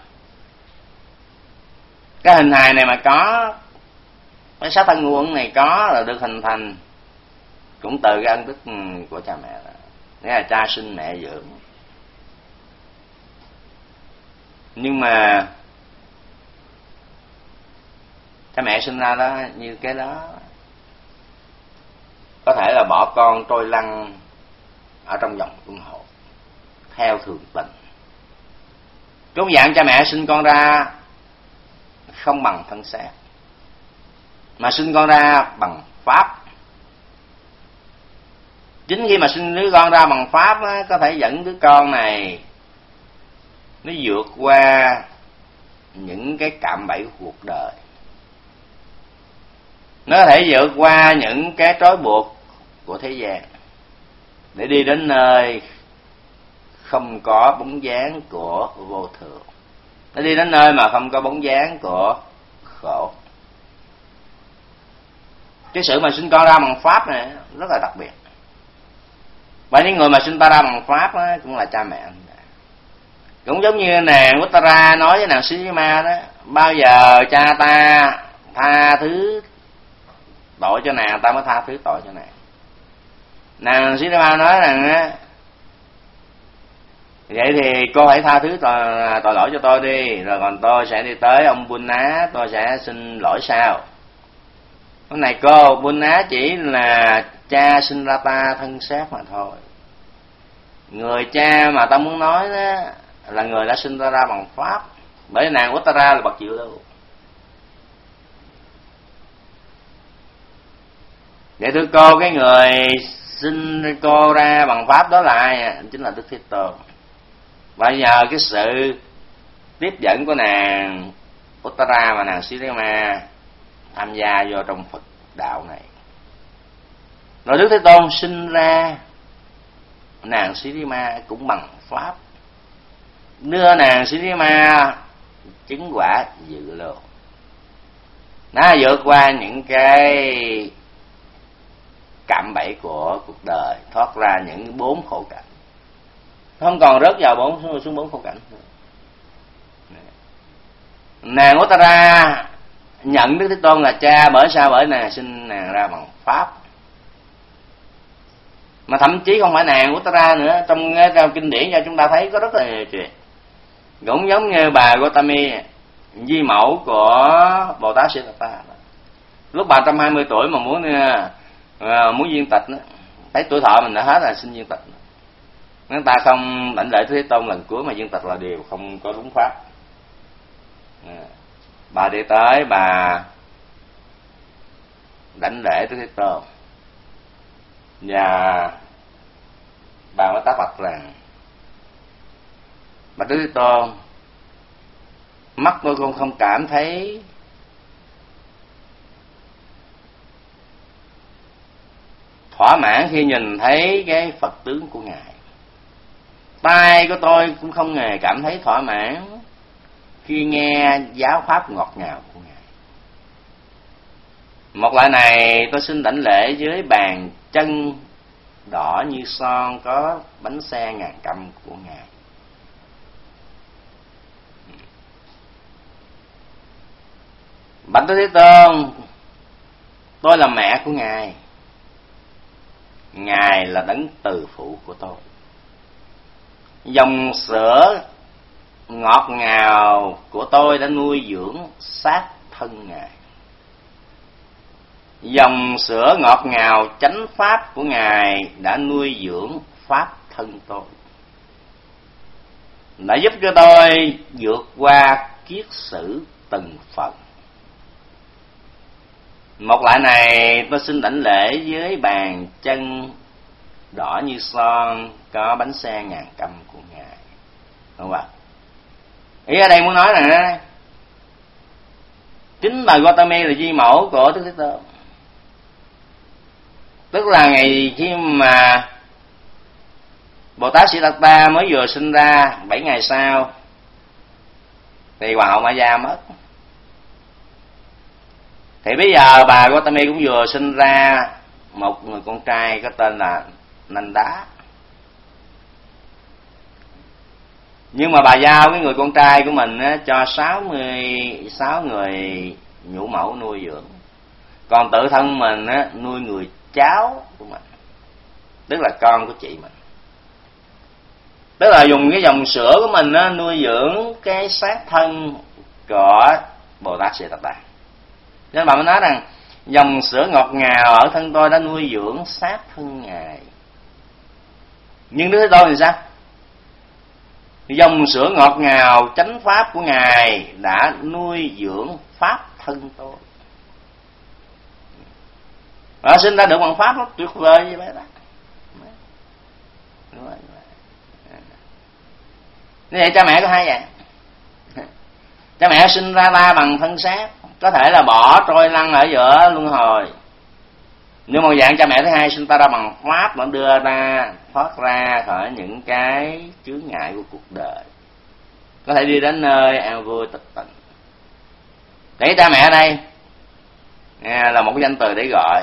Cái hình hài này mà có, cái xác thân nguồn này có là được hình thành cũng từ cái ân đức của cha mẹ đó. Nghĩa là cha sinh mẹ dưỡng. Nhưng mà cha mẹ sinh ra đó như cái đó, có thể là bỏ con trôi lăn ở trong dòng luân hồi. theo thường tình. Cũng dạng cha mẹ sinh con ra không bằng thân xác, mà sinh con ra bằng pháp. Chính khi mà sinh đứa con ra bằng pháp á, có thể dẫn đứa con này nó vượt qua những cái cạm bẫy của cuộc đời, nó có thể vượt qua những cái trói buộc của thế gian để đi đến nơi không có bóng dáng của vô thường, nó đi đến nơi mà không có bóng dáng của khổ. Cái sự mà sinh con ra bằng pháp này rất là đặc biệt. Và những người mà sinh ta ra bằng pháp á, cũng là cha mẹ. Cũng giống như nàng Uttara nói với nàng Sirima đó, bao giờ cha ta tha thứ tội cho nàng, ta mới tha thứ tội cho nàng. Nàng Sirima nói rằng á, vậy thì cô hãy tha thứ tội lỗi cho tôi đi, rồi còn tôi sẽ đi tới ông Bunna, tôi sẽ xin lỗi sau. Cái này cô, Bunna chỉ là cha sinh ra ta thân xác mà thôi. Người cha mà ta muốn nói đó là người đã sinh ta ra bằng pháp. Bởi nàng Uttara là bậc diệu lưu. Vậy thưa cô, cái người sinh cô ra bằng pháp đó là ai? Chính là Đức Thế Tôn. Và nhờ cái sự tiếp dẫn của nàng Uttara và nàng Sirima tham gia vô trong Phật đạo này, rồi Đức Thế Tôn sinh ra nàng Sirima cũng bằng pháp, đưa nàng Sirima chứng quả dự lưu. Nó vượt qua những cái cạm bẫy của cuộc đời, thoát ra những 4 khổ cảnh, không còn rớt vào xuống 4 khổ cảnh. Nàng Uttara nhận Đức Thế Tôn là cha bởi sao? Bởi nàng sinh nàng ra bằng pháp. Mà thậm chí không phải nàng Uttara nữa, trong kinh điển cho chúng ta thấy có rất là nhiều chuyện. Cũng giống như bà Gotami, di mẫu của Bồ Tát Siddhartha, lúc bà 120 tuổi mà muốn viên tịch, thấy tuổi thọ mình đã hết là xin viên tịch. Nếu ta không đảnh lễ Thế Tôn lần cuối mà viên tịch là điều không có đúng pháp. Bà đi tới bà đảnh lễ Thế Tôn, và bà mới tác bạch rằng: Bạch Đức Thế Tôn, mắt tôi cũng không cảm thấy thỏa mãn khi nhìn thấy cái Phật tướng của Ngài. Tai của tôi cũng không hề cảm thấy thỏa mãn khi nghe giáo pháp ngọt ngào của Ngài. Một lại này tôi xin đảnh lễ dưới bàn chân đỏ như son có bánh xe ngàn căm của Ngài. Bạch Thế Tôn, tôi là mẹ của Ngài, Ngài là đấng từ phụ của tôi. Dòng sữa ngọt ngào của tôi đã nuôi dưỡng xác thân Ngài. Dòng sữa ngọt ngào chánh pháp của Ngài đã nuôi dưỡng pháp thân tôi, đã giúp cho tôi vượt qua kiết sử từng phần. Một lại này tôi xin đảnh lễ dưới bàn chân đỏ như son có bánh xe ngàn căm của Ngài. Đúng không ạ? Ý ở đây muốn nói là chính bà Gotami là di mẫu của Đức Thế Tôn. Tức là ngày khi mà Bồ Tát Siddhartha mới vừa sinh ra, 7 ngày sau thì Hoàng hậu Maya mất. Thì bây giờ bà Gotami cũng vừa sinh ra một người con trai có tên là Nanda. Nhưng mà bà giao cái người con trai của mình á, cho 66 người nhũ mẫu nuôi dưỡng. Còn tự thân mình á, nuôi người cháu của mình, tức là con của chị mình. Tức là dùng cái dòng sữa của mình á, nuôi dưỡng cái xác thân của Bồ Tát Siddhartha. Nên bà mới nói rằng dòng sữa ngọt ngào ở thân tôi đã nuôi dưỡng xác thân Ngài. Nhưng Đức Thế Tôn thì sao? dòng sữa ngọt ngào chánh pháp của Ngài đã nuôi dưỡng pháp thân tôi. Sinh ra được bằng pháp nó tuyệt vời như vậy đó. Như vậy cha mẹ có hai dạng. Cha mẹ sinh ra ta bằng thân xác, có thể là bỏ trôi lăn ở giữa luân hồi. Nhưng một dạng cha mẹ thứ hai sinh ta ra bằng pháp, nó đưa ta thoát ra khỏi những cái chướng ngại của cuộc đời, có thể đi đến nơi an vui tịch tịnh. Để cha mẹ ở đây là một cái danh từ để gọi.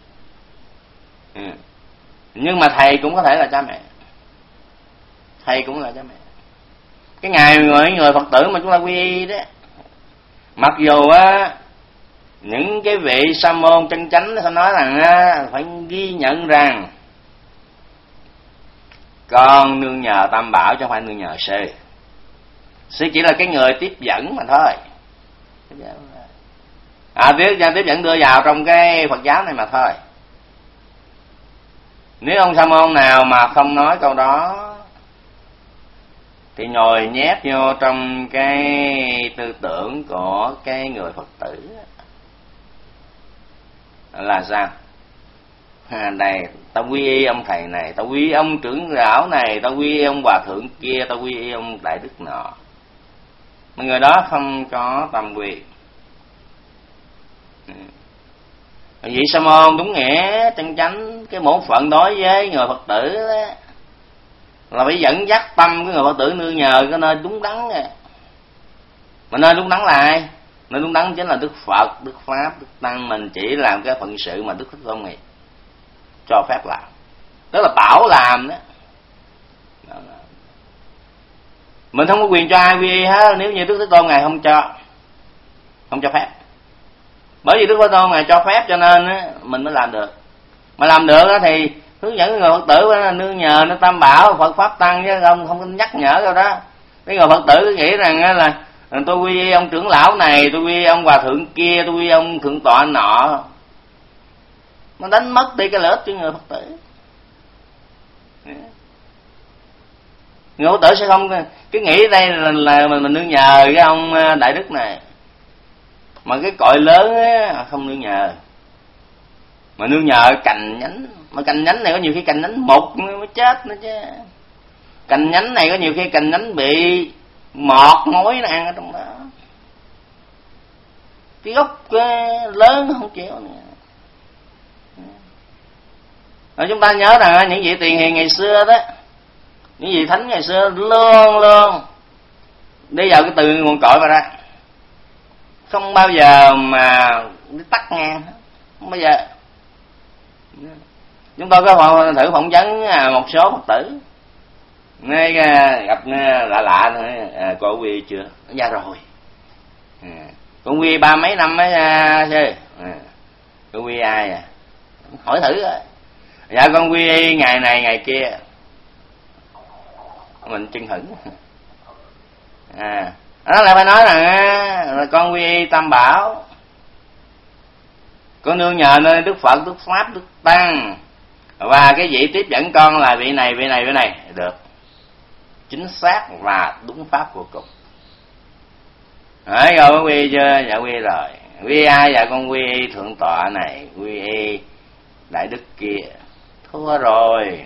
Nhưng mà thầy cũng có thể là cha mẹ. Thầy cũng là cha mẹ. Cái ngày người Phật tử mà chúng ta quy y đó, mặc dù á những cái vị sa môn chân chánh sẽ nói rằng phải ghi nhận rằng con nương nhờ Tam Bảo chứ không phải nương nhờ sư. Sư chỉ là cái người tiếp dẫn mà thôi. Tiếp dẫn đưa vào trong cái Phật giáo này mà thôi. Nếu ông sa môn nào mà không nói câu đó thì nhồi nhét vô trong cái tư tưởng của cái người Phật tử là sao? Đây, tao quy y ông thầy này, tao quy y ông trưởng lão này, tao quy y ông hòa thượng kia, tao quy y ông đại đức nọ. Mà người đó không có tâm quy. Vị sa môn đúng nghĩa chân chánh, cái bổn phận đối với người Phật tử đó, là phải dẫn dắt tâm của người Phật tử nương nhờ cái nơi đúng đắn. Mà nơi đúng đắn là ai? Nơi đúng đắn chính là Đức Phật, Đức Pháp, Đức Tăng. Mình chỉ làm cái phận sự mà Đức Thế Tôn này cho phép làm, tức là bảo làm đó. Mình không có quyền cho ai quy y hết nếu như Đức Thế Tôn Ngài không cho phép. Bởi vì Đức Thế Tôn Ngài cho phép cho nên mình mới làm được. Mà làm được thì hướng dẫn người Phật tử nương nhờ nó Tam Bảo, Phật Pháp Tăng, chứ không có nhắc nhở đâu đó. Cái người Phật tử cứ nghĩ rằng là tôi quy y ông trưởng lão này, tôi quy y ông hòa thượng kia, tôi quy y ông thượng tọa nọ, nó đánh mất đi cái lợi ích cho người Phật tử. Người Phật tử sẽ không cứ nghĩ đây là mình nương nhờ cái ông đại đức này, mà cái cội lớn á, không nương nhờ, mà nương nhờ cành nhánh. Mà cành nhánh này có nhiều khi cành nhánh mục mới chết nữa chứ. Cành nhánh này có nhiều khi cành nhánh bị mọt mối nó ăn ở trong đó. Cái gốc lớn không chịu nữa. Rồi chúng ta nhớ rằng những vị tiền hiền ngày xưa đó, những vị thánh ngày xưa luôn đi vào cái từ nguồn cội mà ra, không bao giờ mà tắt ngang, không bao giờ. Chúng tôi có thử phỏng vấn một số Phật tử, ngay gặp lạ thôi, cô quy chưa? Dạ rồi. Con quy 30 mấy năm mới chứ. Cô quy ai à? Hỏi thử rồi. Dạ con quy ngày này ngày kia. Mình chưng hửng. Đó là phải nói rằng là con quy Tam Bảo, con nương nhờ nơi Đức Phật, Đức Pháp, Đức Tăng, và cái vị tiếp dẫn con là vị này được. Chính xác và đúng pháp vô cùng. Hỏi rồi có quy chưa? Dạ quy rồi. Quy ai? Dạ con quy thượng tọa này, quy đại đức kia. Thua rồi.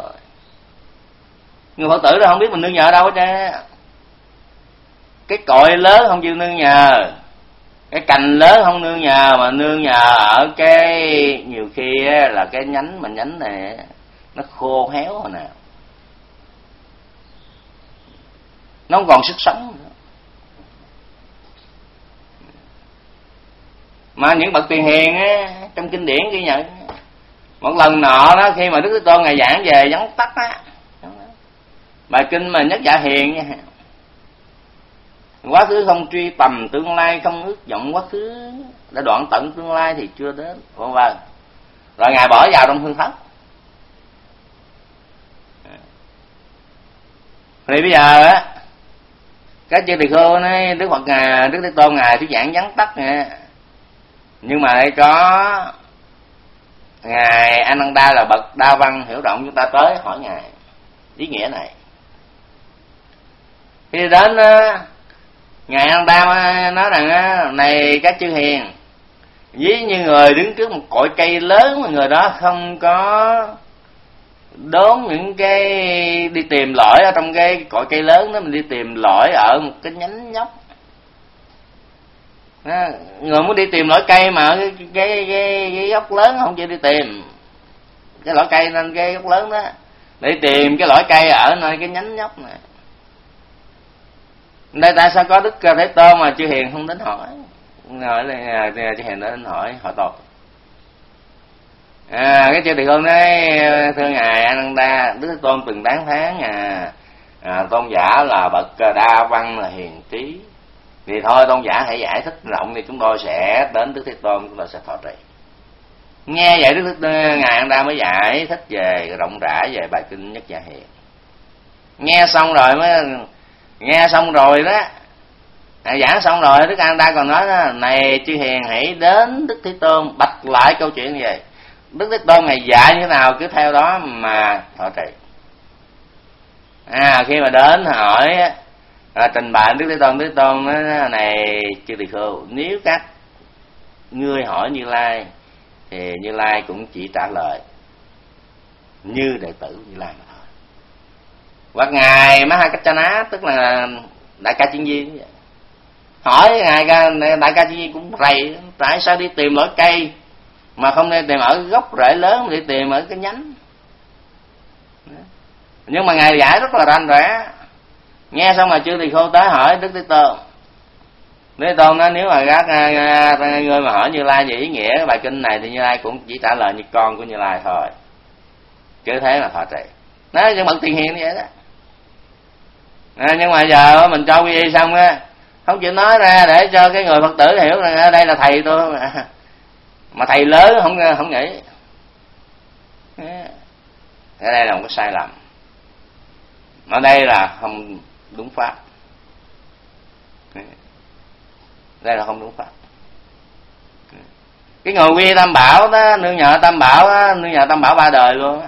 Người Phật tử đó không biết mình nương nhờ đâu hết trơn. Cái cội lớn không chịu nương nhờ, cái cành lớn không nương nhờ, mà nương nhờ ở cái nhiều khi là cái nhánh này nó khô héo hồi nào, nó không còn sức sống nữa. Mà những bậc tiền hiền á, trong kinh điển ghi nhận một lần nọ đó, khi mà Đức Thế Tôn Ngài giảng về vắn tắt á, bài kinh mà Nhất Dạ Hiền nha, quá khứ không truy tầm, tương lai không ước vọng quá khứ, đã đoạn tận tương lai thì chưa đến, vân vân. Rồi Ngài bỏ vào trong hương thất. Thì bây giờ á, các chư tỳ khưu nói Đức Phật Ngài, Đức Thế Tôn Ngài thuyết giảng vắn tắt nè, nhưng mà đây có Ngài Ananda là bậc đa văn hiểu rộng, chúng ta tới hỏi Ngài ý nghĩa này. Khi đến ngài A Nan Đa nói rằng này các chư hiền, ví như người đứng trước một cội cây lớn mà người đó không có đốn những cái đi tìm lõi ở trong cái cội cây lớn đó, mình đi tìm lõi ở một cái nhánh nhóc. Người muốn đi tìm lõi cây mà cái gốc lớn không chịu đi tìm cái lõi cây, nên cái gốc lớn đó để tìm cái lõi cây ở nơi cái nhánh nhóc này. Đây tại sao có Đức Thế Tôn mà chư hiền không đến hỏi? Chư hiền đến hỏi tội. Cái chư Tỳ Khưu nói thưa ngài A Nan Đa, Đức Thế Tôn từng tán thán tôn giả là bậc đa văn là hiền trí, thì thôi tôn giả hãy giải thích rộng thì chúng tôi sẽ đến Đức Thế Tôn, chúng tôi sẽ thọ trì. Nghe vậy ngài A Nan Đa mới giải thích về rộng rãi về bài kinh Nhất Gia Hiền. Nghe xong rồi đó, giảng xong rồi Đức A Nan Đa còn nói đó, này chư hiền hãy đến Đức Thế Tôn bạch lại câu chuyện như vậy. Đức Thế Tôn ngài dạy như thế nào cứ theo đó mà thọ trì. Khi mà đến hỏi trình bày Đức Thế Tôn nói này chư Tỳ Khưu, nếu các ngươi hỏi Như Lai thì Như Lai cũng chỉ trả lời như đệ tử Như Lai mà thôi. Hoặc ngài Mahakaccana, tức là đại ca Chiên Viên vậy, hỏi ngài đại ca Chiên Viên cũng rầy, tại sao đi tìm lõi cây mà không đi tìm ở gốc rễ lớn, mà đi tìm ở cái nhánh. Nhưng mà ngài giải rất là rành rẽ. Nghe xong mà chư Tỳ Khưu tới hỏi Đức Thế Tôn. Đức Thế Tôn nói nếu mà các người mà hỏi Như Lai về ý nghĩa cái bài kinh này thì Như Lai cũng chỉ trả lời như con của Như Lai thôi, chứ thế là thọ trì. Nói như bậc tiền hiền như vậy đó. Nhưng mà giờ mình cho quy y xong á, không chịu nói ra để cho cái người Phật tử hiểu rằng ở đây là thầy tôi mà thầy lớn không nghĩ. Ở đây là một cái sai lầm, ở đây là không đúng pháp, đây là không đúng pháp. Cái người quy Tam Bảo đó, nương nhờ Tam Bảo đó, nương nhờ Tam Bảo ba đời luôn á,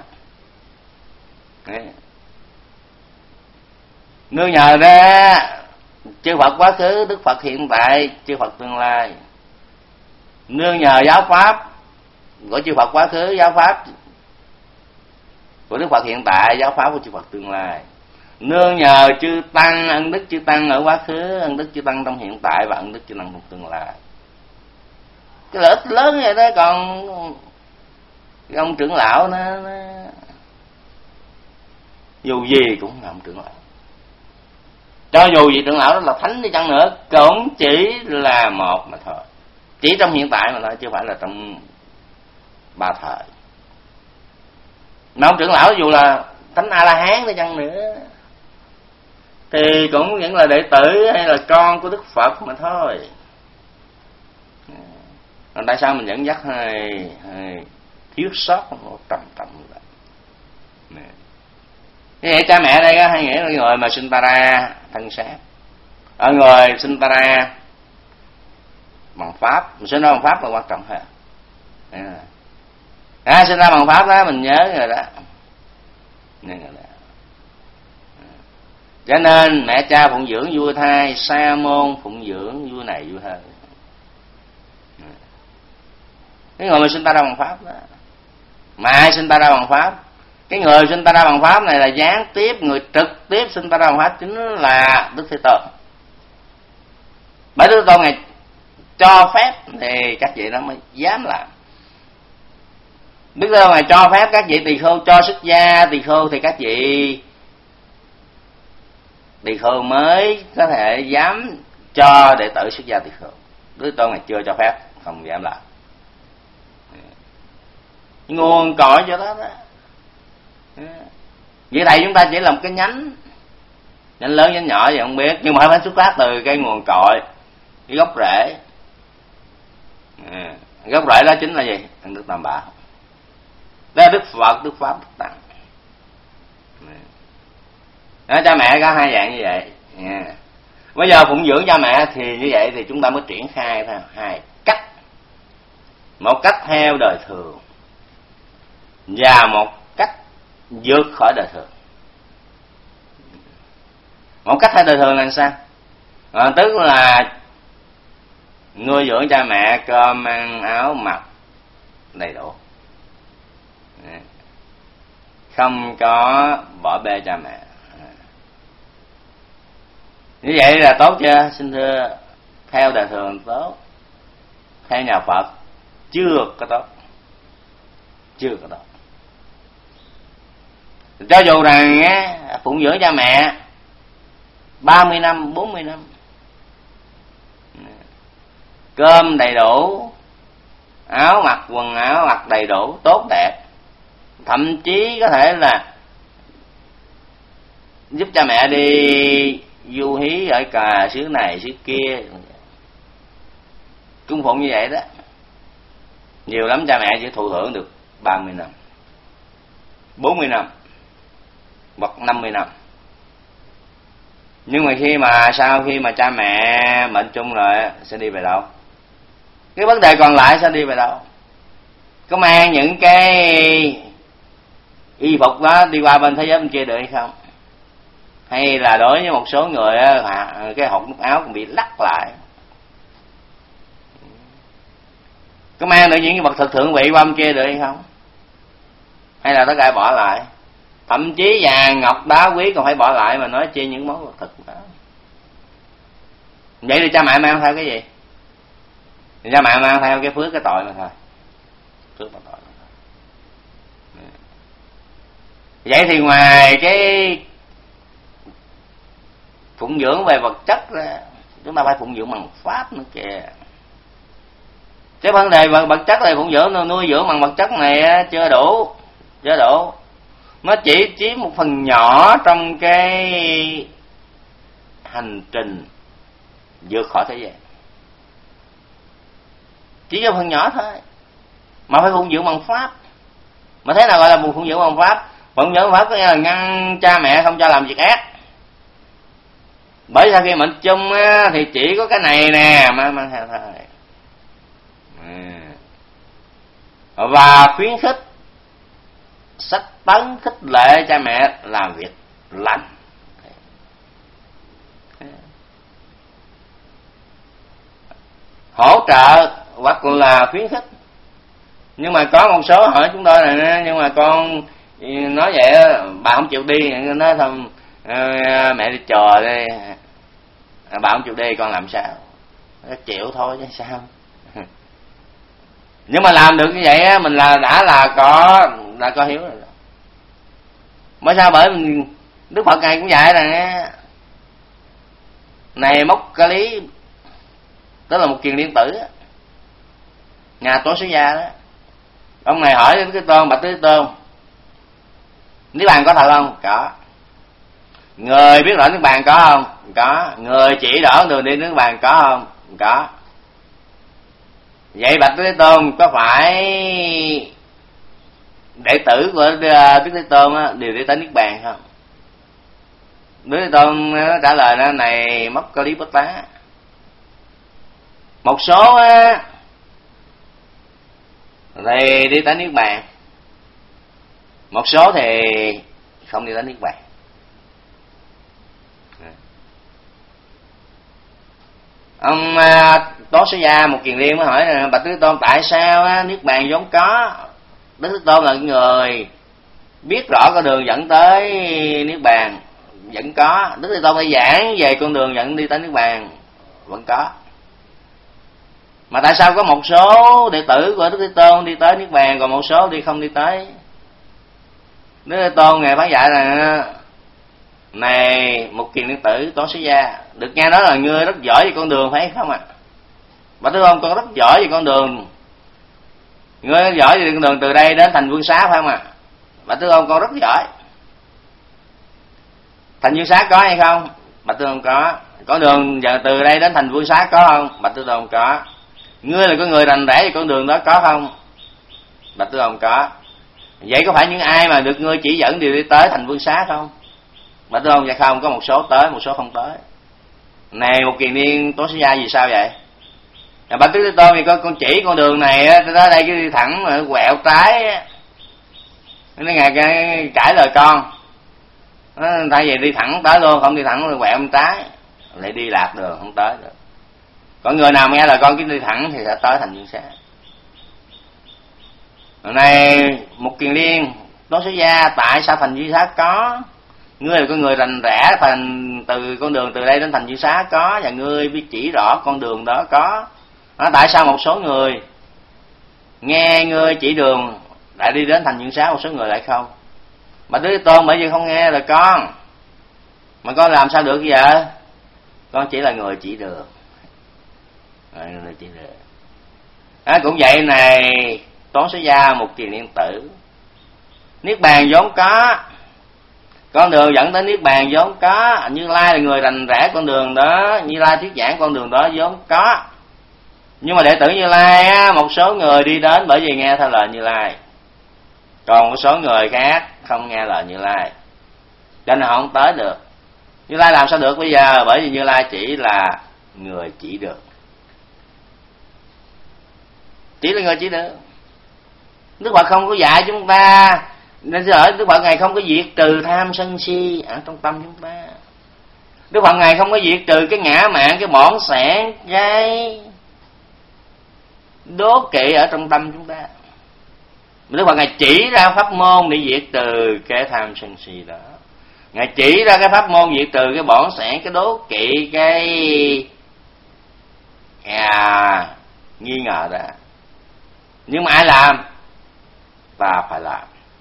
nương nhờ ra chư Phật quá khứ, Đức Phật hiện tại, chư Phật tương lai, nương nhờ giáo pháp của chư Phật quá khứ, giáo pháp của Đức Phật hiện tại, giáo pháp của chư Phật tương lai, nương nhờ chư tăng, ân đức chư tăng ở quá khứ, ân đức chư tăng trong hiện tại và ân đức chư tăng trong tương lai. Cái lợi ích lớn vậy đó. Còn cái ông trưởng lão nó dù gì cũng là ông trưởng lão, cho dù gì trưởng lão đó là thánh đi chăng nữa cũng chỉ là một mà thôi, chỉ trong hiện tại mà thôi, chứ phải là trong ba thời. Mà ông trưởng lão dù là thánh A La Hán đi chăng nữa thì cũng vẫn là đệ tử hay là con của Đức Phật mà thôi. Tại sao mình dẫn dắt hay thiếu sót một trầm như vậy? Thế vậy cha mẹ đây có hay nghĩa là người mà sinh ta ra thân xác, ở người sinh ta ra bằng pháp, mình sinh ra bằng pháp là quan trọng hơn. Sinh ra bằng pháp đó mình nhớ rồi đó. Cho nên mẹ cha phụng dưỡng vua thai, sa môn phụng dưỡng vua này vua hơn. Cái người mà sinh ta ra bằng pháp đó, mà ai sinh ta ra bằng pháp? Cái người sinh ta ra bằng pháp này là gián tiếp, người trực tiếp sinh ta ra bằng pháp chính là Đức Thế Tôn. Bởi Đức Thế Tôn này cho phép thì các vị đó mới dám làm. Đức Thế Tôn này cho phép các vị tỳ khưu cho xuất gia tỳ khưu thì các vị tỳ khưu mới có thể dám cho đệ tử xuất gia tỳ khưu. Đức Thế Tôn này chưa cho phép, không dám làm. Nguồn cội cho đó đó. Vậy thầy chúng ta chỉ là một cái nhánh lớn nhánh nhỏ vậy không biết, nhưng mà phải xuất phát từ cái nguồn cội, cái gốc rễ. Gốc rễ đó chính là gì? Đức Tam Bảo. Đó là Đức Phật, Đức Pháp, Đức Tăng. Đó, cha mẹ có hai dạng như vậy. Bây giờ phụng dưỡng cha mẹ thì như vậy thì chúng ta mới triển khai theo hai cách. Một cách theo đời thường và một cách vượt khỏi đời thường. Một cách hay đời thường là sao? Tức là nuôi dưỡng cha mẹ, cơm ăn áo mặc đầy đủ, không có bỏ bê cha mẹ. Như vậy là tốt chưa? Xin thưa, theo đời thường tốt, theo nhà Phật chưa có tốt, chưa có tốt. Cho dù rằng phụng dưỡng cha mẹ 30 năm, 40 năm, cơm đầy đủ, áo mặc, quần áo mặc đầy đủ, tốt đẹp, thậm chí có thể là giúp cha mẹ đi du hí ở cả xứ này xứ kia, cung phụng như vậy đó, nhiều lắm cha mẹ chỉ thụ hưởng được 30 năm, 40 năm hoặc 50 năm. Nhưng mà sau khi mà cha mẹ mệnh chung rồi sẽ đi về đâu? Cái vấn đề còn lại sẽ đi về đâu? Có mang những cái y phục đó đi qua bên thế giới bên kia được hay không? Hay là đối với một số người cái hột nút áo cũng bị lắc lại? Có mang được những cái vật thực thượng vị qua bên kia được hay không? Hay là tất cả bỏ lại? Thậm chí vàng ngọc đá quý còn phải bỏ lại, mà nói chi những món vật thực đó. Vậy thì cha mẹ mang theo cái gì? Thì cha mẹ mang theo cái phước cái tội mà thôi. Phước và tội mà thôi. Vậy thì ngoài cái phụng dưỡng về vật chất ra, chúng ta phải phụng dưỡng bằng pháp nữa kìa. Cái vấn đề vật chất này phụng dưỡng, nuôi dưỡng bằng vật chất này chưa đủ. Nó chỉ chiếm một phần nhỏ trong cái hành trình vượt khỏi thế gian, chỉ có phần nhỏ thôi, mà phải phụng dưỡng bằng pháp. Mà thế nào gọi là phụng dưỡng bằng pháp? Phụng dưỡng bằng pháp có nghĩa là ngăn cha mẹ không cho làm việc ác. Bởi sau khi mệnh chung thì chỉ có cái này nè mà mang theo thôi. Và khuyến khích, sách tấn khích lệ cha mẹ làm việc lành. Hỗ trợ hoặc là khuyến khích. Nhưng mà có một số hỏi chúng tôi là nhưng mà con nói vậy bà không chịu đi, nói thôi mẹ đi chùa đi, bà không chịu đi con làm sao? Chịu thôi chứ sao. Nhưng mà làm được như vậy mình đã có hiếu rồi. Mới sao? Bởi Đức Phật ngài cũng dạy rằng này Mốc Ca Lý, tức là một kiền liên tử, nhà Tổ Sư Gia đó. Ông này hỏi đến cái Tôn, bạch Thế Tôn, Niết Bàn có thật không? Có. Người biết rõ Niết Bàn có không? Có. Người chỉ rõ đường đi Niết Bàn có không? Có. Vậy bạch Thế Tôn, có phải đệ tử của Đức Thế Tôn đều đi tới Niết Bàn không? Đức Thế Tôn trả lời đó, này Mốc Ca Lý Bát Tá, một số thì đi tới Niết Bàn, một số thì không đi tới Niết Bàn. Ông Tố Sư Gia một kiền liên mới hỏi là bạch Thế Tôn, tại sao Niết Bàn vốn có? Đức Thế Tôn là người biết rõ con đường dẫn tới Niết Bàn, vẫn có. Đức Thế Tôn đã giảng về con đường dẫn đi tới Niết Bàn, vẫn có. Mà tại sao có một số đệ tử của Đức Thế Tôn đi tới Niết Bàn, còn một số đi không đi tới? Đức Thế Tôn ngài phán dạy là này một kiền liên tử Tố Sư Gia, được nghe nói là ngươi rất giỏi về con đường phải không ạ? Bạch Thế Tôn, con rất giỏi về con đường. Ngươi giỏi về con đường từ đây đến thành Vương Xá phải không ạ? Bạch Thế Tôn, con rất giỏi. Thành Vương Xá có hay không? Bạch Thế Tôn có. Con đường giờ từ đây đến thành Vương Xá có không? Bạch Thế Tôn có. Ngươi là có người rành rẽ về con đường đó có không? Bạch Thế Tôn có. Vậy có phải những ai mà được ngươi chỉ dẫn đều đi tới thành Vương Xá không? Bạch Thế Tôn, dạ không, có một số tới, một số không tới. Này một kiền liên Tố Sư Gia, vì sao vậy? Bạch Thế Tôn, thì con chỉ con đường này tới đây cứ đi thẳng mà quẹo trái, nó ngài cãi lời con. Tại vì đi thẳng tới luôn, không đi thẳng quẹo bên trái lại đi lạc đường không tới được. Còn người nào nghe lời con cứ đi thẳng thì sẽ tới thành Dương Xá. Hôm nay Mục Kiền Liên, Tố Số Gia, tại sao thành Dương Xá có? Ngươi là con người rành rẽ thành từ con đường từ đây đến thành Dương Xá có, và ngươi biết chỉ rõ con đường đó có. Tại sao một số người nghe ngươi chỉ đường lại đi đến thành Dương Xá, một số người lại không? Mà Đức Thế Tôn bởi vì không nghe lời con, mà con làm sao được vậy? Con chỉ là người chỉ đường. Người chỉ đường. Cũng vậy này, Tố Số Gia, Mục Kiền Liên tử. Niết bàn vốn có, con đường dẫn tới Niết bàn vốn có. Như Lai là người rành rẽ con đường đó, Như Lai thuyết giảng con đường đó vốn có. Nhưng mà đệ tử Như Lai á, một số người đi đến bởi vì nghe theo lời Như Lai, còn một số người khác không nghe lời Như Lai, cho nên họ không tới được. Như Lai làm sao được bây giờ? Bởi vì Như Lai chỉ là người chỉ được, chỉ là người chỉ được. Đức Phật không có dạy chúng ta, nên ở Đức Phật Ngài không có diệt trừ tham sân si ở trong tâm chúng ta. Đức Phật Ngài không có diệt trừ cái ngã mạn, cái bỏng sẻn, cái đố kỵ ở trong tâm chúng ta. Đức Phật Ngài chỉ ra pháp môn để diệt trừ cái tham sân si đó. Ngài chỉ ra cái pháp môn diệt trừ cái bỏng sẻn, cái đố kỵ, cái nghi ngờ đó. Nhưng mà ai làm? Ta phải làm.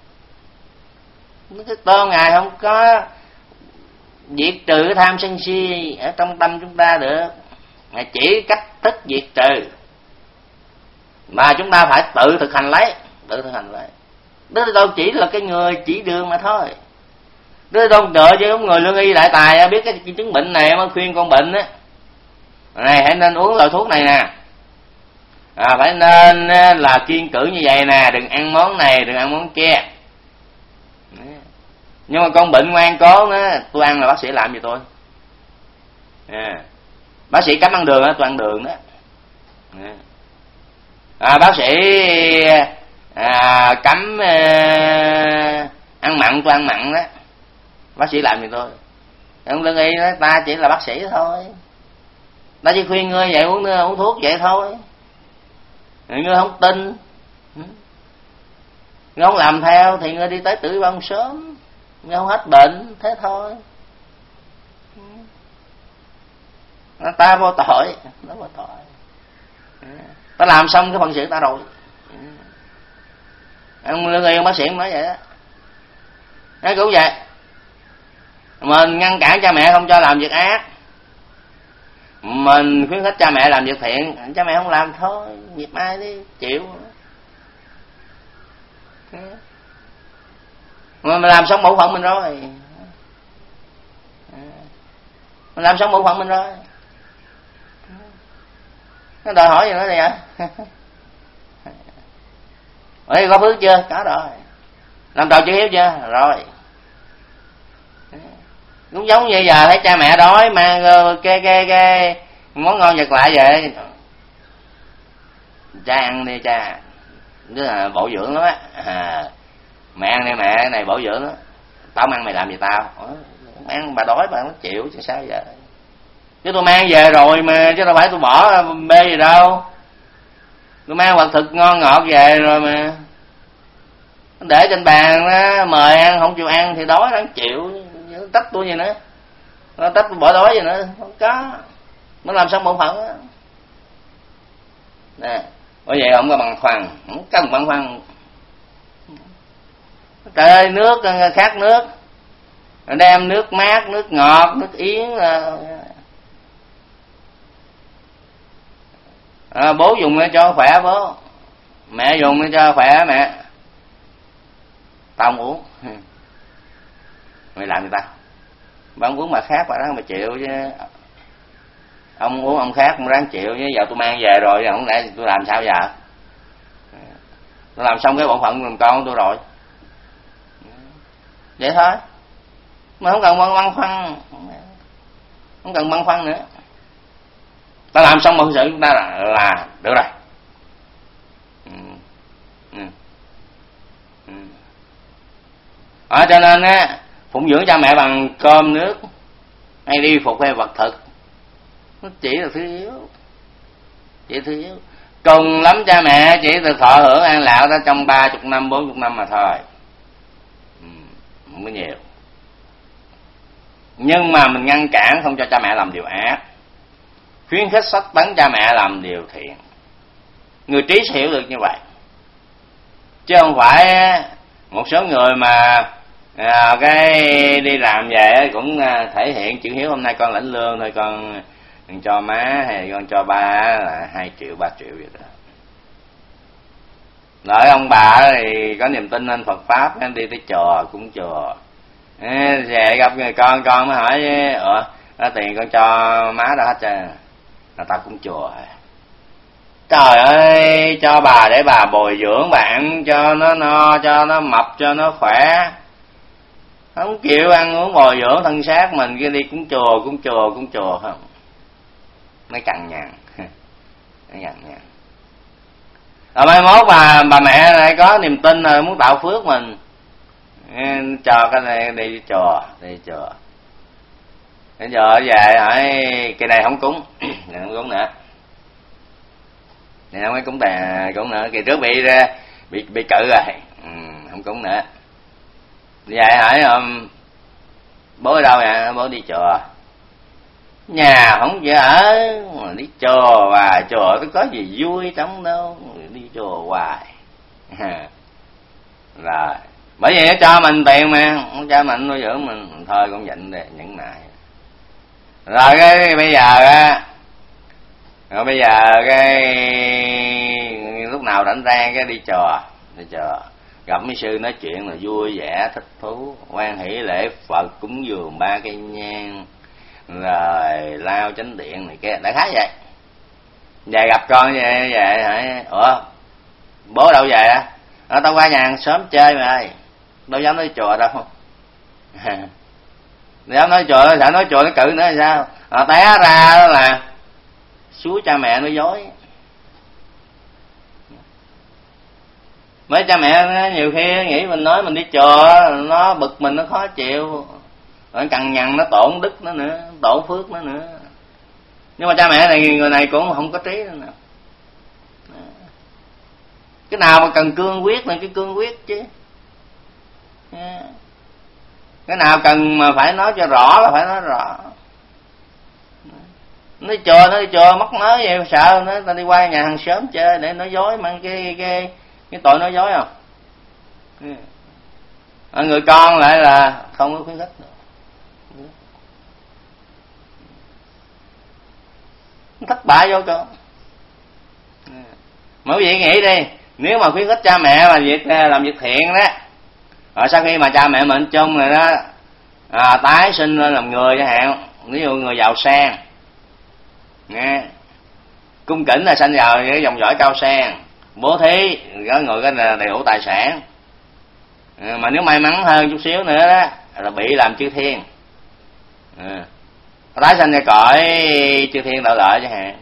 Cái Tôn Ngài không có diệt trừ cái tham sân si ở trong tâm chúng ta được. Ngài chỉ cách thức diệt trừ, mà chúng ta phải tự thực hành lấy, tự thực hành lấy. Đức Thế Tôn chỉ là cái người chỉ đường mà thôi. Đức Thế Tôn đợi cho người lương y đại tài biết cái chứng bệnh này mới khuyên con bệnh á, này hãy nên uống loại thuốc này nè, phải nên là kiêng cữ như vậy nè, đừng ăn món này, đừng ăn món kia. Nhưng mà con bệnh ngoan cố á, tôi ăn là bác sĩ làm gì tôi? Bác sĩ cấm ăn đường á, tôi ăn đường đó. Bác sĩ cấm ăn mặn, tôi ăn mặn đó. Bác sĩ làm gì tôi? Ông lương y nói ta chỉ là bác sĩ thôi, ta chỉ khuyên ngươi vậy, uống thuốc vậy thôi. Ngươi không tin, ngươi không làm theo thì ngươi đi tới tử vong sớm, ngươi không hết bệnh, thế thôi. Ta vô tội, nó vô tội. Ta làm xong cái phận sự ta rồi. Ông lương y, ông bác sĩ cũng nói vậy đó. Nói cũng vậy, mình ngăn cản cha mẹ không cho làm việc ác, mình khuyến khích cha mẹ làm việc thiện, cha mẹ không làm thôi, nghiệp ai đi chịu. Mình làm xong bổn phận mình rồi, mình làm xong bổn phận mình rồi. Nó đòi hỏi gì nữa vậy? Ê, có phước chưa? Có rồi. Làm trò chữ hiếu chưa? Rồi. Cũng giống như giờ thấy cha mẹ đói mang cái món ngon vật lạ vậy, cha ăn đi cha, tức là bổ dưỡng lắm á. Mẹ ăn đi mẹ, cái này bổ dưỡng á. Tao không ăn mày làm gì tao? Ăn bà đói bà không chịu chứ sao vậy? Chứ tôi mang về rồi mà, chứ đâu phải tôi bỏ bê gì đâu. Tôi mang vật thực ngon ngọt về rồi mà, để trên bàn đó, mời ăn không chịu ăn thì đói đáng chịu. Trách tôi gì nữa, trách tôi bỏ đói gì nữa, không có. Nó làm xong bổn phận á. Nè, bởi vậy không có bằng khoăn, không cần bằng khoăn. Trời ơi, nước khác nước, đem nước mát, nước ngọt, nước yến bố dùng cho khỏe bố, mẹ dùng cho khỏe mẹ. Tao không uống. Mày làm gì tao? Bà không uống mà khác bà đó mà chịu chứ. Ông uống ông khác ông ráng chịu chứ. Giờ tôi mang về rồi, không lẽ tôi làm sao giờ? Tôi làm xong cái bổn phận làm con tôi rồi, vậy thôi. Mà không cần băn khoăn, không cần băn khoăn nữa. Ta làm xong mọi sự chúng ta là được rồi. Cho nên á, phụng dưỡng cha mẹ bằng cơm nước hay đi phục hay vật thực, nó chỉ là thứ yếu, chỉ thứ yếu. Cùng lắm cha mẹ chỉ được thọ hưởng an lạc đó trong 30 năm 40 năm mà thôi, không có nhiều. Nhưng mà mình ngăn cản không cho cha mẹ làm điều ác, khuyến khích sách tấn cha mẹ làm điều thiện. Người trí sẽ hiểu được như vậy, chứ không phải một số người mà cái đi làm về cũng thể hiện chữ hiếu, hôm nay con lãnh lương thôi, con cho má hay con cho ba là 2 triệu 3 triệu vậy đó. Rồi ông bà thì có niềm tin lên Phật pháp, em đi tới chùa cúng chùa, về gặp người con mới hỏi tiền con cho má đâu hết trơn, là tao cúng chùa. Trời ơi, cho bà để bà bồi dưỡng bạn cho nó no, cho nó mập, cho nó khỏe, không chịu ăn uống bồi dưỡng thân xác mình, kia đi cúng chùa không, nó cằn nhằn, nó cằn nhằn. Rồi mai mốt bà mẹ lại có niềm tin rồi muốn tạo phước mình, cho cái này đi chùa. Bây giờ về hỏi kỳ này không cúng, này không cúng nữa, này không có cúng nữa, kỳ trước bị cự rồi, không cúng nữa. Vậy hỏi bố ở đâu vậy? Bố đi chùa. Nhà không chịu ở, đi chùa và chùa có gì vui trong đâu, đi chùa hoài. Rồi bởi vì nó cho mình tiền mà, không cho mình nuôi dưỡng mình, thôi cũng nhịn đi, nhẫn nại. Rồi cái bây giờ cái lúc nào rảnh rang cái đi chùa, gặp mấy sư nói chuyện là vui vẻ thích thú, hoan hỷ lễ Phật, cúng dường 3 cây nhang, rồi lao chánh điện này kia, đại khái vậy. Về gặp con về hỏi bố đâu về á? Tao qua nhà hàng xóm chơi mà ơi, đâu dám nói chùa đâu. Dám nói chùa, sợ nói chùa nó cự nữa là sao? Té ra đó là xúi cha mẹ nói dối. Mấy cha mẹ nhiều khi nghĩ mình nói mình đi chùa, nó bực mình, nó khó chịu, rồi cằn nhằn, nó tổn đức nó nữa, tổn phước nó nữa. Nhưng mà cha mẹ này, người này cũng không có trí nữa. Cái nào mà cần cương quyết là cái cương quyết chứ, cái nào cần mà phải nói cho rõ là phải nói rõ. Nói chùa mắc mớ vậy, sợ nó ta đi qua nhà hàng xóm chơi để nói dối, mang cái tội nói dối không. Người con lại là không có khuyến khích nữa, thất bại vô con. Mà quý vị nghĩ đi, nếu mà khuyến khích cha mẹ là làm việc thiện đó, rồi sau khi mà cha mẹ mệnh chung rồi đó, tái sinh lên làm người chẳng hạn, ví dụ người giàu sang, nghe cung kính là sanh vào với dòng dõi cao sang, bố thí có người cái là đầy đủ tài sản. Mà nếu may mắn hơn chút xíu nữa đó là bị làm chư thiên, tái sanh ra cõi chư thiên đạo lợi chẳng hạn,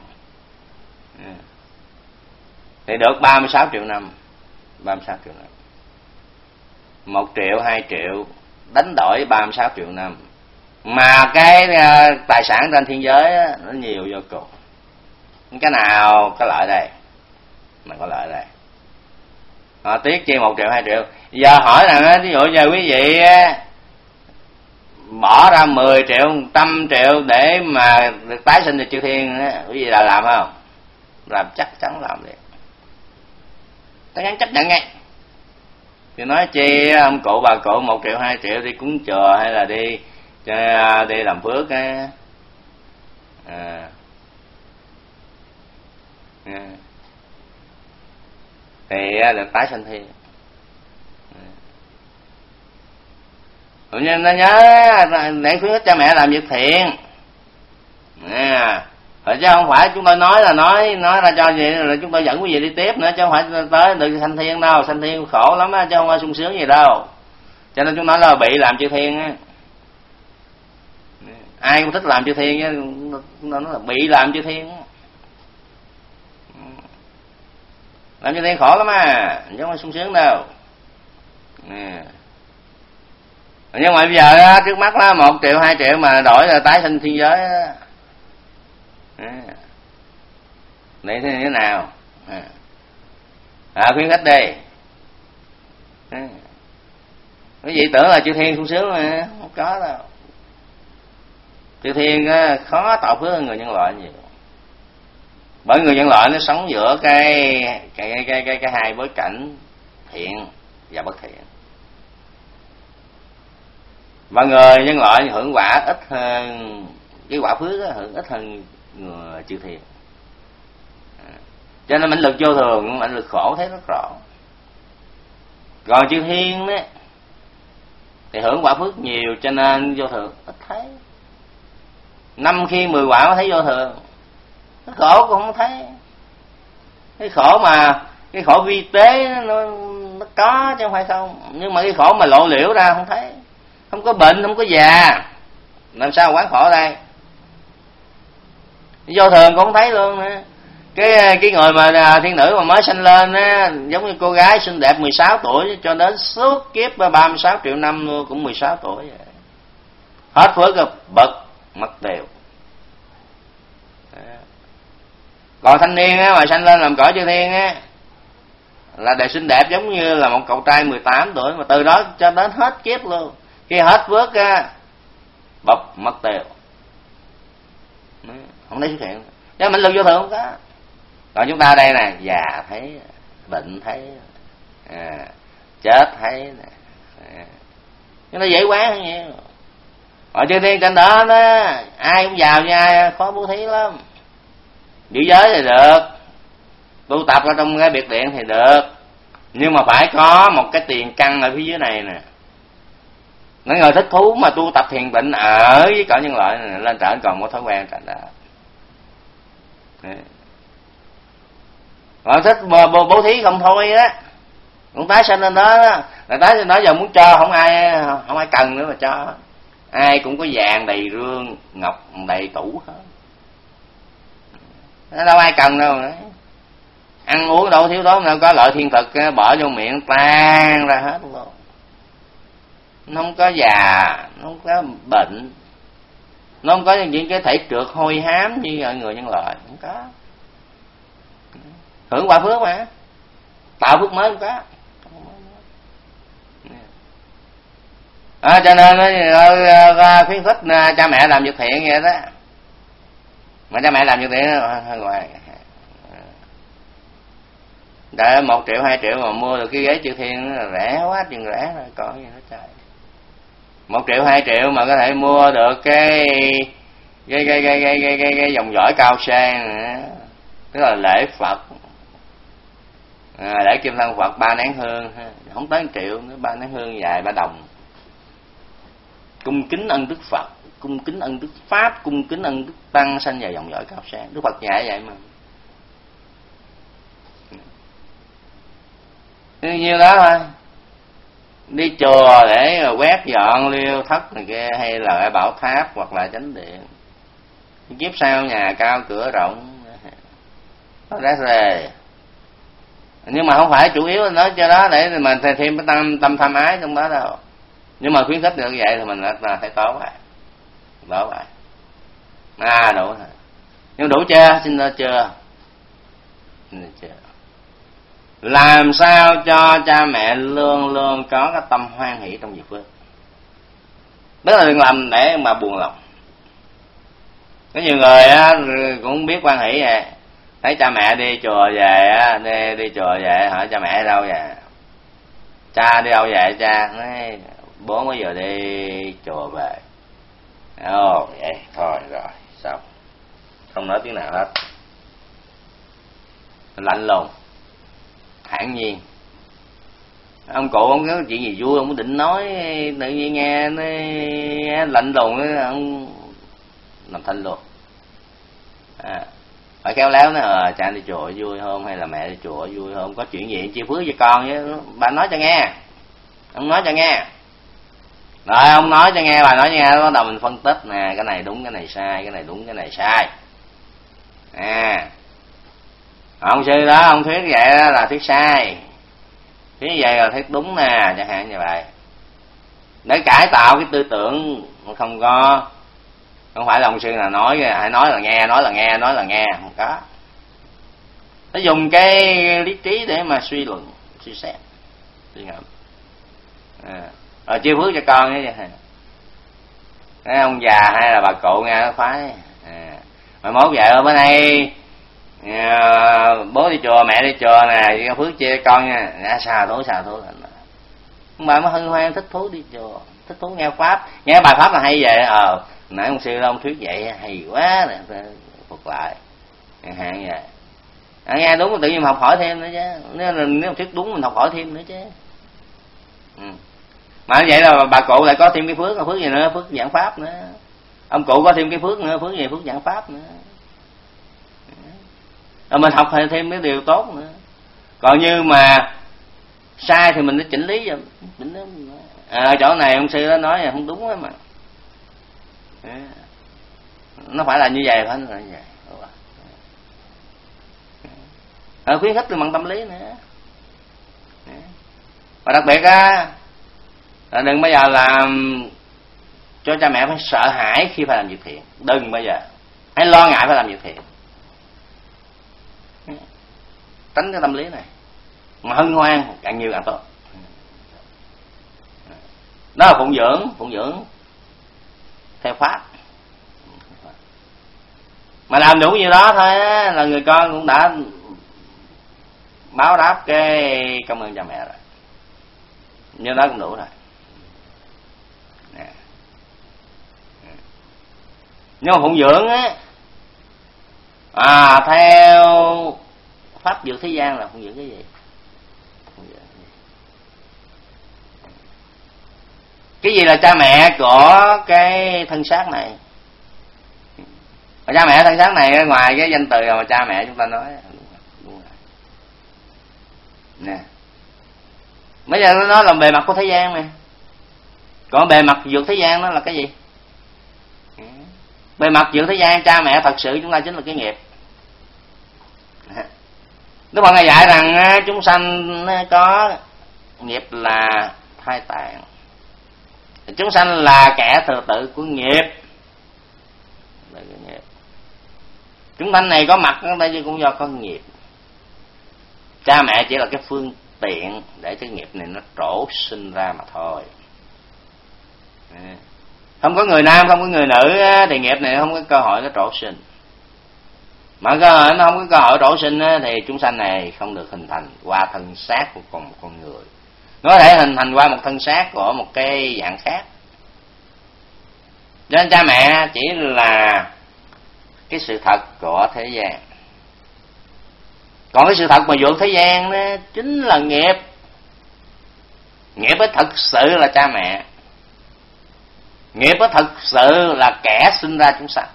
thì được 36 triệu năm. 36 triệu năm, 1 triệu 2 triệu đánh đổi 36 triệu năm. Mà cái tài sản trên thiên giới đó, nó nhiều vô cùng. Cái nào có lợi đây? Mà có lợi đây. Tiếc chi 1 triệu 2 triệu. Giờ hỏi rằng ví dụ giờ quý vị bỏ ra 10 triệu 100 triệu để mà được tái sinh được chư thiên, quý vị là làm không? Làm, chắc chắn làm được, tất nhiên chấp nhận ngay. Thì nói chi ông cụ bà cụ 1 triệu 2 triệu đi cúng chùa hay là đi làm phước á, thì được tái sinh thiên. Nên nó nhớ để khuyến khích cha mẹ làm việc thiện, rồi chứ không phải chúng tôi nói ra cho gì rồi chúng tôi dẫn quý vị đi tiếp nữa, chứ không phải tới được sanh thiên đâu. Sanh thiên khổ lắm á, chứ không có sung sướng gì đâu. Cho nên chúng nói là bị làm chư thiên á. Ai cũng thích làm chư thiên á, nó là bị làm chư thiên á. Làm chư thiên khổ lắm à, chứ không có sung sướng đâu. Nhưng mà bây giờ đó, trước mắt đó, 1 triệu 2 triệu mà đổi là tái sinh thiên giới đó. Để thế nào? Khuyến khích đi. Quý vị tưởng là chư thiên sung sướng mà không có đâu. Chư thiên khó tạo phước hơn người nhân loại nhiều. Bởi người nhân loại nó sống giữa cái hai bối cảnh thiện và bất thiện. Và người nhân loại hưởng quả ít hơn, cái quả phước hưởng ít hơn người chư thiên. Cho nên mãnh lực vô thường, mãnh lực khổ thấy rất rõ. Còn chư thiên đó thì hưởng quả phước nhiều, cho nên vô thường ít thấy. 5 khi 10 quả mới thấy vô thường. Cái khổ cũng không thấy. Cái khổ mà cái khổ vi tế nó có chứ không phải không. Nhưng mà cái khổ mà lộ liễu ra không thấy. Không có bệnh, không có già, làm sao quán khổ đây? Vô thường cũng không thấy luôn nữa. Cái người mà thiên nữ mà mới sanh lên á, giống như cô gái xinh đẹp 16 tuổi cho đến suốt kiếp 36 triệu năm luôn cũng 16 tuổi vậy. Hết phước rồi bật mất đều. Còn thanh niên á mà sanh lên làm cõi chư thiên á là đời xinh đẹp giống như là một cậu trai 18 tuổi, mà từ đó cho đến hết kiếp luôn. Khi hết phước á bọc mất tiêu, không thấy xuất hiện. Chứ mãnh lực vô thường không có. Còn chúng ta đây nè, già thấy, bệnh thấy, chết thấy, chúng ta dễ quá hơn nhiều. Ở chư thiên trên đó ai cũng giàu như ai, khó bố thí lắm. Giữ giới thì được, tu tập ở trong cái biệt điện thì được, nhưng mà phải có một cái tiền căn ở phía dưới này nè. Những người thích thú mà tu tập thiền định ở với cõi nhân loại này, lên trển còn có thói quen trển đó. Họ thích bố thí không thôi á, cũng tái sinh lên đó, là tái sinh đó giờ muốn cho không ai cần nữa mà cho. Ai cũng có vàng đầy rương, ngọc đầy tủ hết. Đâu ai cần đâu nữa. Ăn uống đâu thiếu đó, đâu có loại thiên thực bỏ vô miệng tan ra hết luôn. Nó không có già, nó không có bệnh, nó không có những cái thể trượt hôi hám như người nhân loại, không có. Hưởng quả phước mà, tạo phước mới không có. Cho nên khuyến khích cha mẹ làm việc thiện vậy đó. Mà cha mẹ làm việc thiện hơi ngoài. Để 1 triệu 2 triệu mà mua được cái ghế chư thiên rẻ quá chừng rẻ rồi, còn gì nữa trời. 1 triệu 2 triệu mà có thể mua được cái dòng dõi cao sang nữa. Tức là lễ Phật, lễ Kim Thân Phật 3 nén hương, không tới 1 triệu nữa, 3 nén hương dài 3 đồng. Cung kính ân đức Phật, cung kính ân đức Pháp, cung kính ân đức Tăng sanh vào dòng dõi cao sang. Đức Phật dạy vậy mà. Nhiêu đó thôi. Đi chùa để quét dọn liêu thất này kia, hay là bảo tháp hoặc là chánh điện. Kiếp sau nhà cao cửa rộng, nó rác rề. Nhưng mà không phải chủ yếu nói cho đó để mình thêm cái tâm tham ái trong đó đâu. Nhưng mà khuyến khích được vậy thì mình là thấy tốt vậy. Tốt vậy. Đủ rồi. Nhưng đủ chưa? Xin lỗi chưa? Làm sao cho cha mẹ luôn luôn có cái tâm hoan hỷ trong việc phước. Tức là đừng làm để mà buồn lòng. Có nhiều người á cũng biết hoan hỷ vậy. Thấy cha mẹ đi chùa về á, đi chùa về hỏi cha mẹ đâu vậy? Cha đi đâu vậy cha? Nói 4 mấy giờ đi chùa về. Vậy thôi rồi, xong. Không nói tiếng nào hết. Lạnh lùng, thản nhiên. Ông cụ ông có chuyện gì vui ông có định nói, tự nhiên nghe lạnh lùng, ông làm thinh luôn. Phải khéo léo nói cha đi chùa vui không, hay là mẹ đi chùa vui không, có chuyện gì chia phước với con chứ, bà nói cho nghe, ông nói cho nghe. Rồi ông nói cho nghe, bà nói cho nghe, bắt đầu mình phân tích nè, cái này đúng cái này sai, cái này đúng cái này sai. Ông sư đó ông thuyết vậy đó là thuyết sai, thuyết vậy là thuyết đúng nè, chẳng hạn như vậy. để cải tạo cái tư tưởng. Không phải là ông sư là nói hãy nói là nghe, nói là nghe, nói là nghe, không có. Nó dùng cái lý trí để mà suy luận, suy xét, suy ngẫm. Rồi chiêu phước cho con ấy. Cái ông già hay là bà cụ nghe nó khoái. Mà mốt vợ bữa nay bố đi chùa, mẹ đi chùa nè, cho phước chia con nha. Xà thú. Ông bà mới hân hoan thích thú đi chùa, thích thú nghe pháp, nghe bài pháp là hay vậy. Nãy ông sư ông thuyết vậy hay quá nè, phục lại chẳng hạn vậy. Nghe đúng tự nhiên học hỏi thêm nữa chứ. Nếu thuyết đúng mình học hỏi thêm nữa chứ. Mà như vậy là bà cụ lại có thêm cái phước gì nữa, phước giảng pháp nữa. Ông cụ có thêm cái phước nữa, phước gì, phước giảng pháp nữa. Rồi mình học thêm cái điều tốt nữa. Còn như mà sai thì mình phải chỉnh lý. Chỗ này ông sư đó nói là không đúng á mà. Nó phải là như vậy, phải là như vậy. Khuyến khích từ bằng tâm lý nữa. Và đặc biệt á, đừng bao giờ làm cho cha mẹ phải sợ hãi khi phải làm việc thiện. Đừng bao giờ hãy lo ngại phải làm việc thiện. Tránh cái tâm lý này. Mà hân hoan càng nhiều càng tốt. Đó là phụng dưỡng theo pháp. Mà làm đủ như đó thôi á, là người con cũng đã báo đáp cái cảm ơn cha mẹ rồi. Như đó cũng đủ rồi. Nhưng mà phụng dưỡng á, theo pháp dược thế gian là phụng dưỡng cái gì? Cái gì là cha mẹ của cái thân xác này? Mà cha mẹ thân xác này ngoài cái danh từ mà cha mẹ chúng ta nói. Đúng rồi. Nè. Bây giờ nó nói là bề mặt của thế gian nè. Còn bề mặt vượt thế gian đó là cái gì? Bề mặt vượt thế gian cha mẹ thật sự chúng ta chính là cái nghiệp. Đức Phật Ngài dạy rằng chúng sanh có nghiệp là thai tạng. Chúng sanh là kẻ thừa tự của nghiệp. Chúng sanh này có mặt ở đây cũng do có nghiệp. Cha mẹ chỉ là cái phương tiện để cái nghiệp này nó trổ sinh ra mà thôi. Không có người nam, không có người nữ thì nghiệp này không có cơ hội nó trổ sinh. Mà nó không có cơ hội trổ sinh thì chúng sanh này không được hình thành qua thân xác của một con người. Nó có thể hình thành qua một thân xác của một cái dạng khác. Cho nên cha mẹ chỉ là cái sự thật của thế gian. Còn cái sự thật mà vượt thế gian đó chính là nghiệp. Nghiệp ấy thật sự là cha mẹ. Nghiệp ấy thật sự là kẻ sinh ra chúng sanh.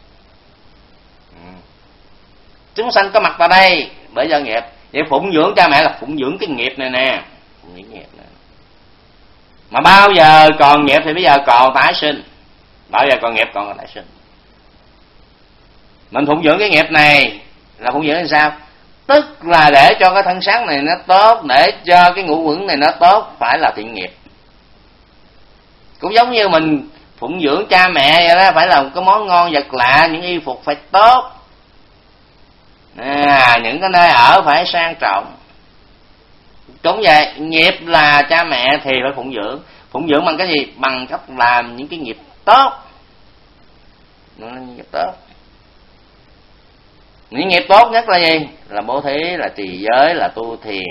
Chúng sanh có mặt vào đây bởi do nghiệp. Vậy phụng dưỡng cha mẹ là phụng dưỡng cái nghiệp này nè. Những nghiệp này. Mà bao giờ còn nghiệp thì bây giờ còn tái sinh. Bao giờ còn nghiệp còn tái sinh. Mình phụng dưỡng cái nghiệp này là phụng dưỡng làm sao? Tức là để cho cái thân xác này nó tốt, để cho cái ngũ uẩn này nó tốt, phải là thiện nghiệp. Cũng giống như mình phụng dưỡng cha mẹ vậy đó, phải là một cái món ngon vật lạ, những y phục phải tốt, những cái nơi ở phải sang trọng. Cũng vậy, nghiệp là cha mẹ thì phải phụng dưỡng. Phụng dưỡng bằng cái gì? Bằng cách làm những cái nghiệp tốt. Những nghiệp tốt. Những nghiệp tốt nhất là gì? Là bố thí, là trì giới, là tu thiền.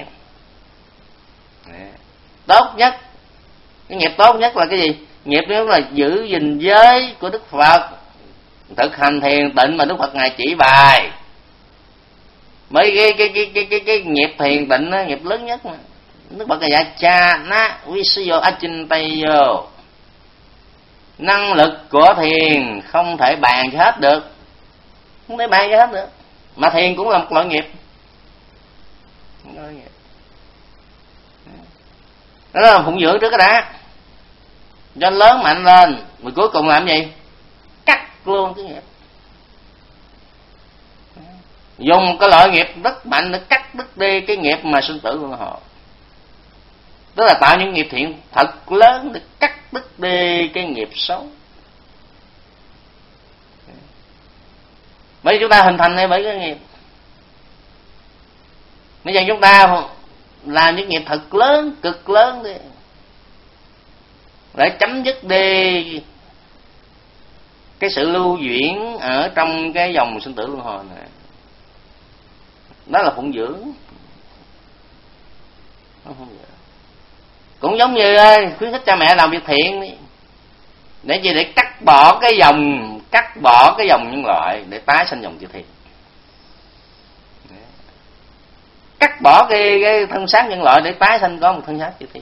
Tốt nhất. Cái nghiệp tốt nhất là cái gì? Nghiệp đó là giữ gìn giới của Đức Phật, thực hành thiền tịnh mà Đức Phật Ngài chỉ bài. Mấy cái nghiệp thiền tịnh đó, nghiệp lớn nhất mà. Đức Phật Ngài dạy cha na visiyo achintayo. Năng lực của thiền không thể bàn cho hết được. Không thể bàn cho hết được. Mà thiền cũng là một loại nghiệp. Đó là phụng dưỡng trước cái đã. Cho lớn mạnh lên. Rồi cuối cùng làm gì? Cắt luôn cái nghiệp. Dùng một cái loại nghiệp rất mạnh để cắt đứt đi cái nghiệp mà sinh tử luân hồi. Tức là tạo những nghiệp thiện thật lớn để cắt đứt đi cái nghiệp xấu. Bởi vì chúng ta hình thành bởi cái nghiệp. Bây giờ chúng ta làm những nghiệp thật lớn, cực lớn đi, để chấm dứt đi cái sự lưu chuyển ở trong cái dòng sinh tử luân hồi này. Đó là phụng dưỡng. Cũng giống như khuyến khích cha mẹ làm việc thiện đi, để gì? Để cắt bỏ cái dòng nhân loại để tái sanh dòng chư thiên. Cắt bỏ cái thân xác nhân loại để tái sanh có một thân xác chư thiên.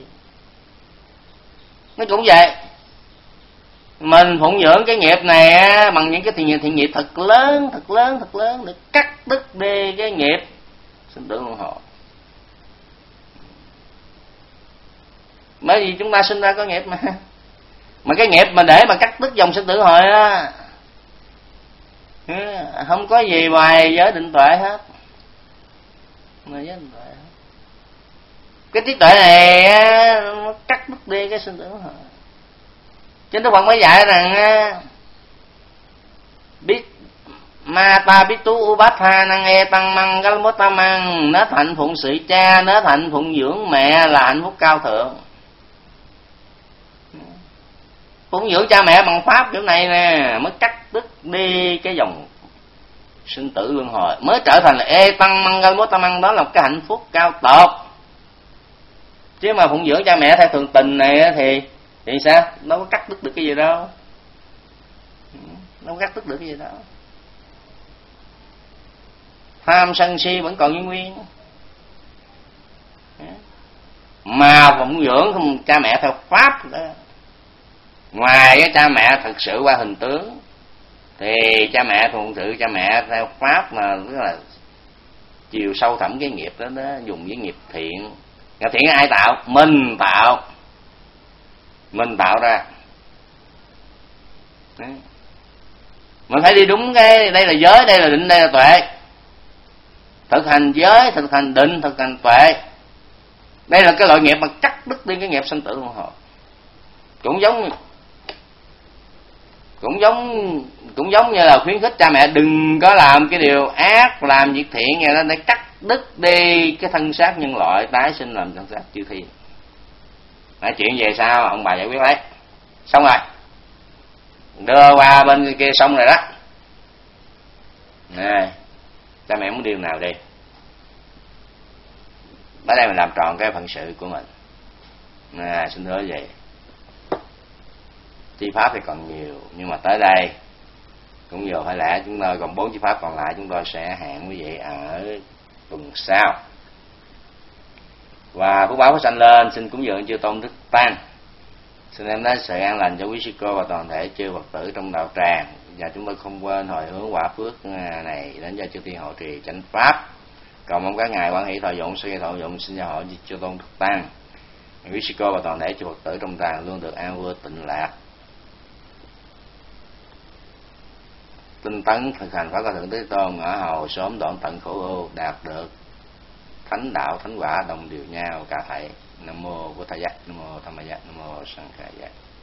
Nó cũng vậy. Mình phụng dưỡng cái nghiệp này bằng những cái thiện nghiệp thật lớn để cắt đứt đi cái nghiệp sinh tử luân hồi. Bởi vì chúng ta sinh ra có nghiệp mà cái nghiệp mà để mà cắt đứt dòng sinh tử luân hồi á, không có gì ngoài giới định tuệ hết. Cái trí tuệ này nó cắt đứt đi cái sinh tử luân hồi. Chính Đức Phật mới dạy rằng biết ma ta biết tú ubatha năng e tăng măng galmotamang, nó hạnh phụng sự cha, nó hạnh phụng dưỡng mẹ là hạnh phúc cao thượng. Phụng dưỡng cha mẹ bằng pháp kiểu này nè mới cắt đứt đi cái dòng sinh tử luân hồi, mới trở thành là e tăng măng galmotamang, đó là một cái hạnh phúc cao tột. Chứ mà phụng dưỡng cha mẹ theo thường tình này thì sao? Nó có cắt đứt được cái gì đâu. Nó có cắt đứt được cái gì đâu. Tham sân si vẫn còn nguyên. Mà phụng dưỡng cha mẹ theo pháp đó, ngoài cái cha mẹ thực sự qua hình tướng, thì cha mẹ phụng sự cha mẹ theo pháp mà rất là chiều sâu thẳm cái nghiệp đó, dùng với nghiệp thiện. Nghiệp thiện ai tạo? Mình tạo ra. Đấy. Mình phải đi đúng cái, đây là giới, đây là định, đây là tuệ. Thực hành giới, thực hành định, thực hành tuệ. Đây là cái loại nghiệp mà cắt đứt đi cái nghiệp sanh tử luân hồi. Cũng giống như là khuyến khích cha mẹ đừng có làm cái điều ác, làm việc thiện vậy đó, để cắt đứt đi cái thân xác nhân loại tái sinh làm thân xác chư thiên. Nói chuyện về sao ông bà giải quyết lấy. Xong rồi, đưa qua bên kia xong rồi đó. Này, cha mẹ muốn điều nào đi, ở đây mình làm tròn cái phận sự của mình. Xin hứa vậy. Chi pháp thì còn nhiều, nhưng mà tới đây cũng nhiều phải lẽ chúng tôi còn 4 chi pháp còn lại chúng tôi sẽ hẹn quý vị ở tuần sau. Và phúc báo phát sanh lên, xin cúng dường chư tôn Đức Tăng, xin đem đến sự an lành cho quý sư cô và toàn thể chư Phật tử trong đạo tràng. Và chúng tôi không quên hồi hướng quả phước này đến cho chư thiên hộ trì chánh pháp. Cầu mong các ngài quan hỷ thọ dụng, sẽ thọ dụng, xin gia hộ chư tôn Đức Tăng, quý sư cô và toàn thể chư Phật tử trong tràng luôn được an vui tịnh lạc, tinh tấn thực hành pháp Cao Thượng Thế Tôn, ở hầu sớm đoạn tận khổ ưu, đạt được thánh đạo thánh quả đồng điều nhau cả thảy. Nam mô Bổn Thầy, Nam mô Tham Maya, Nam mô Sanh Khai.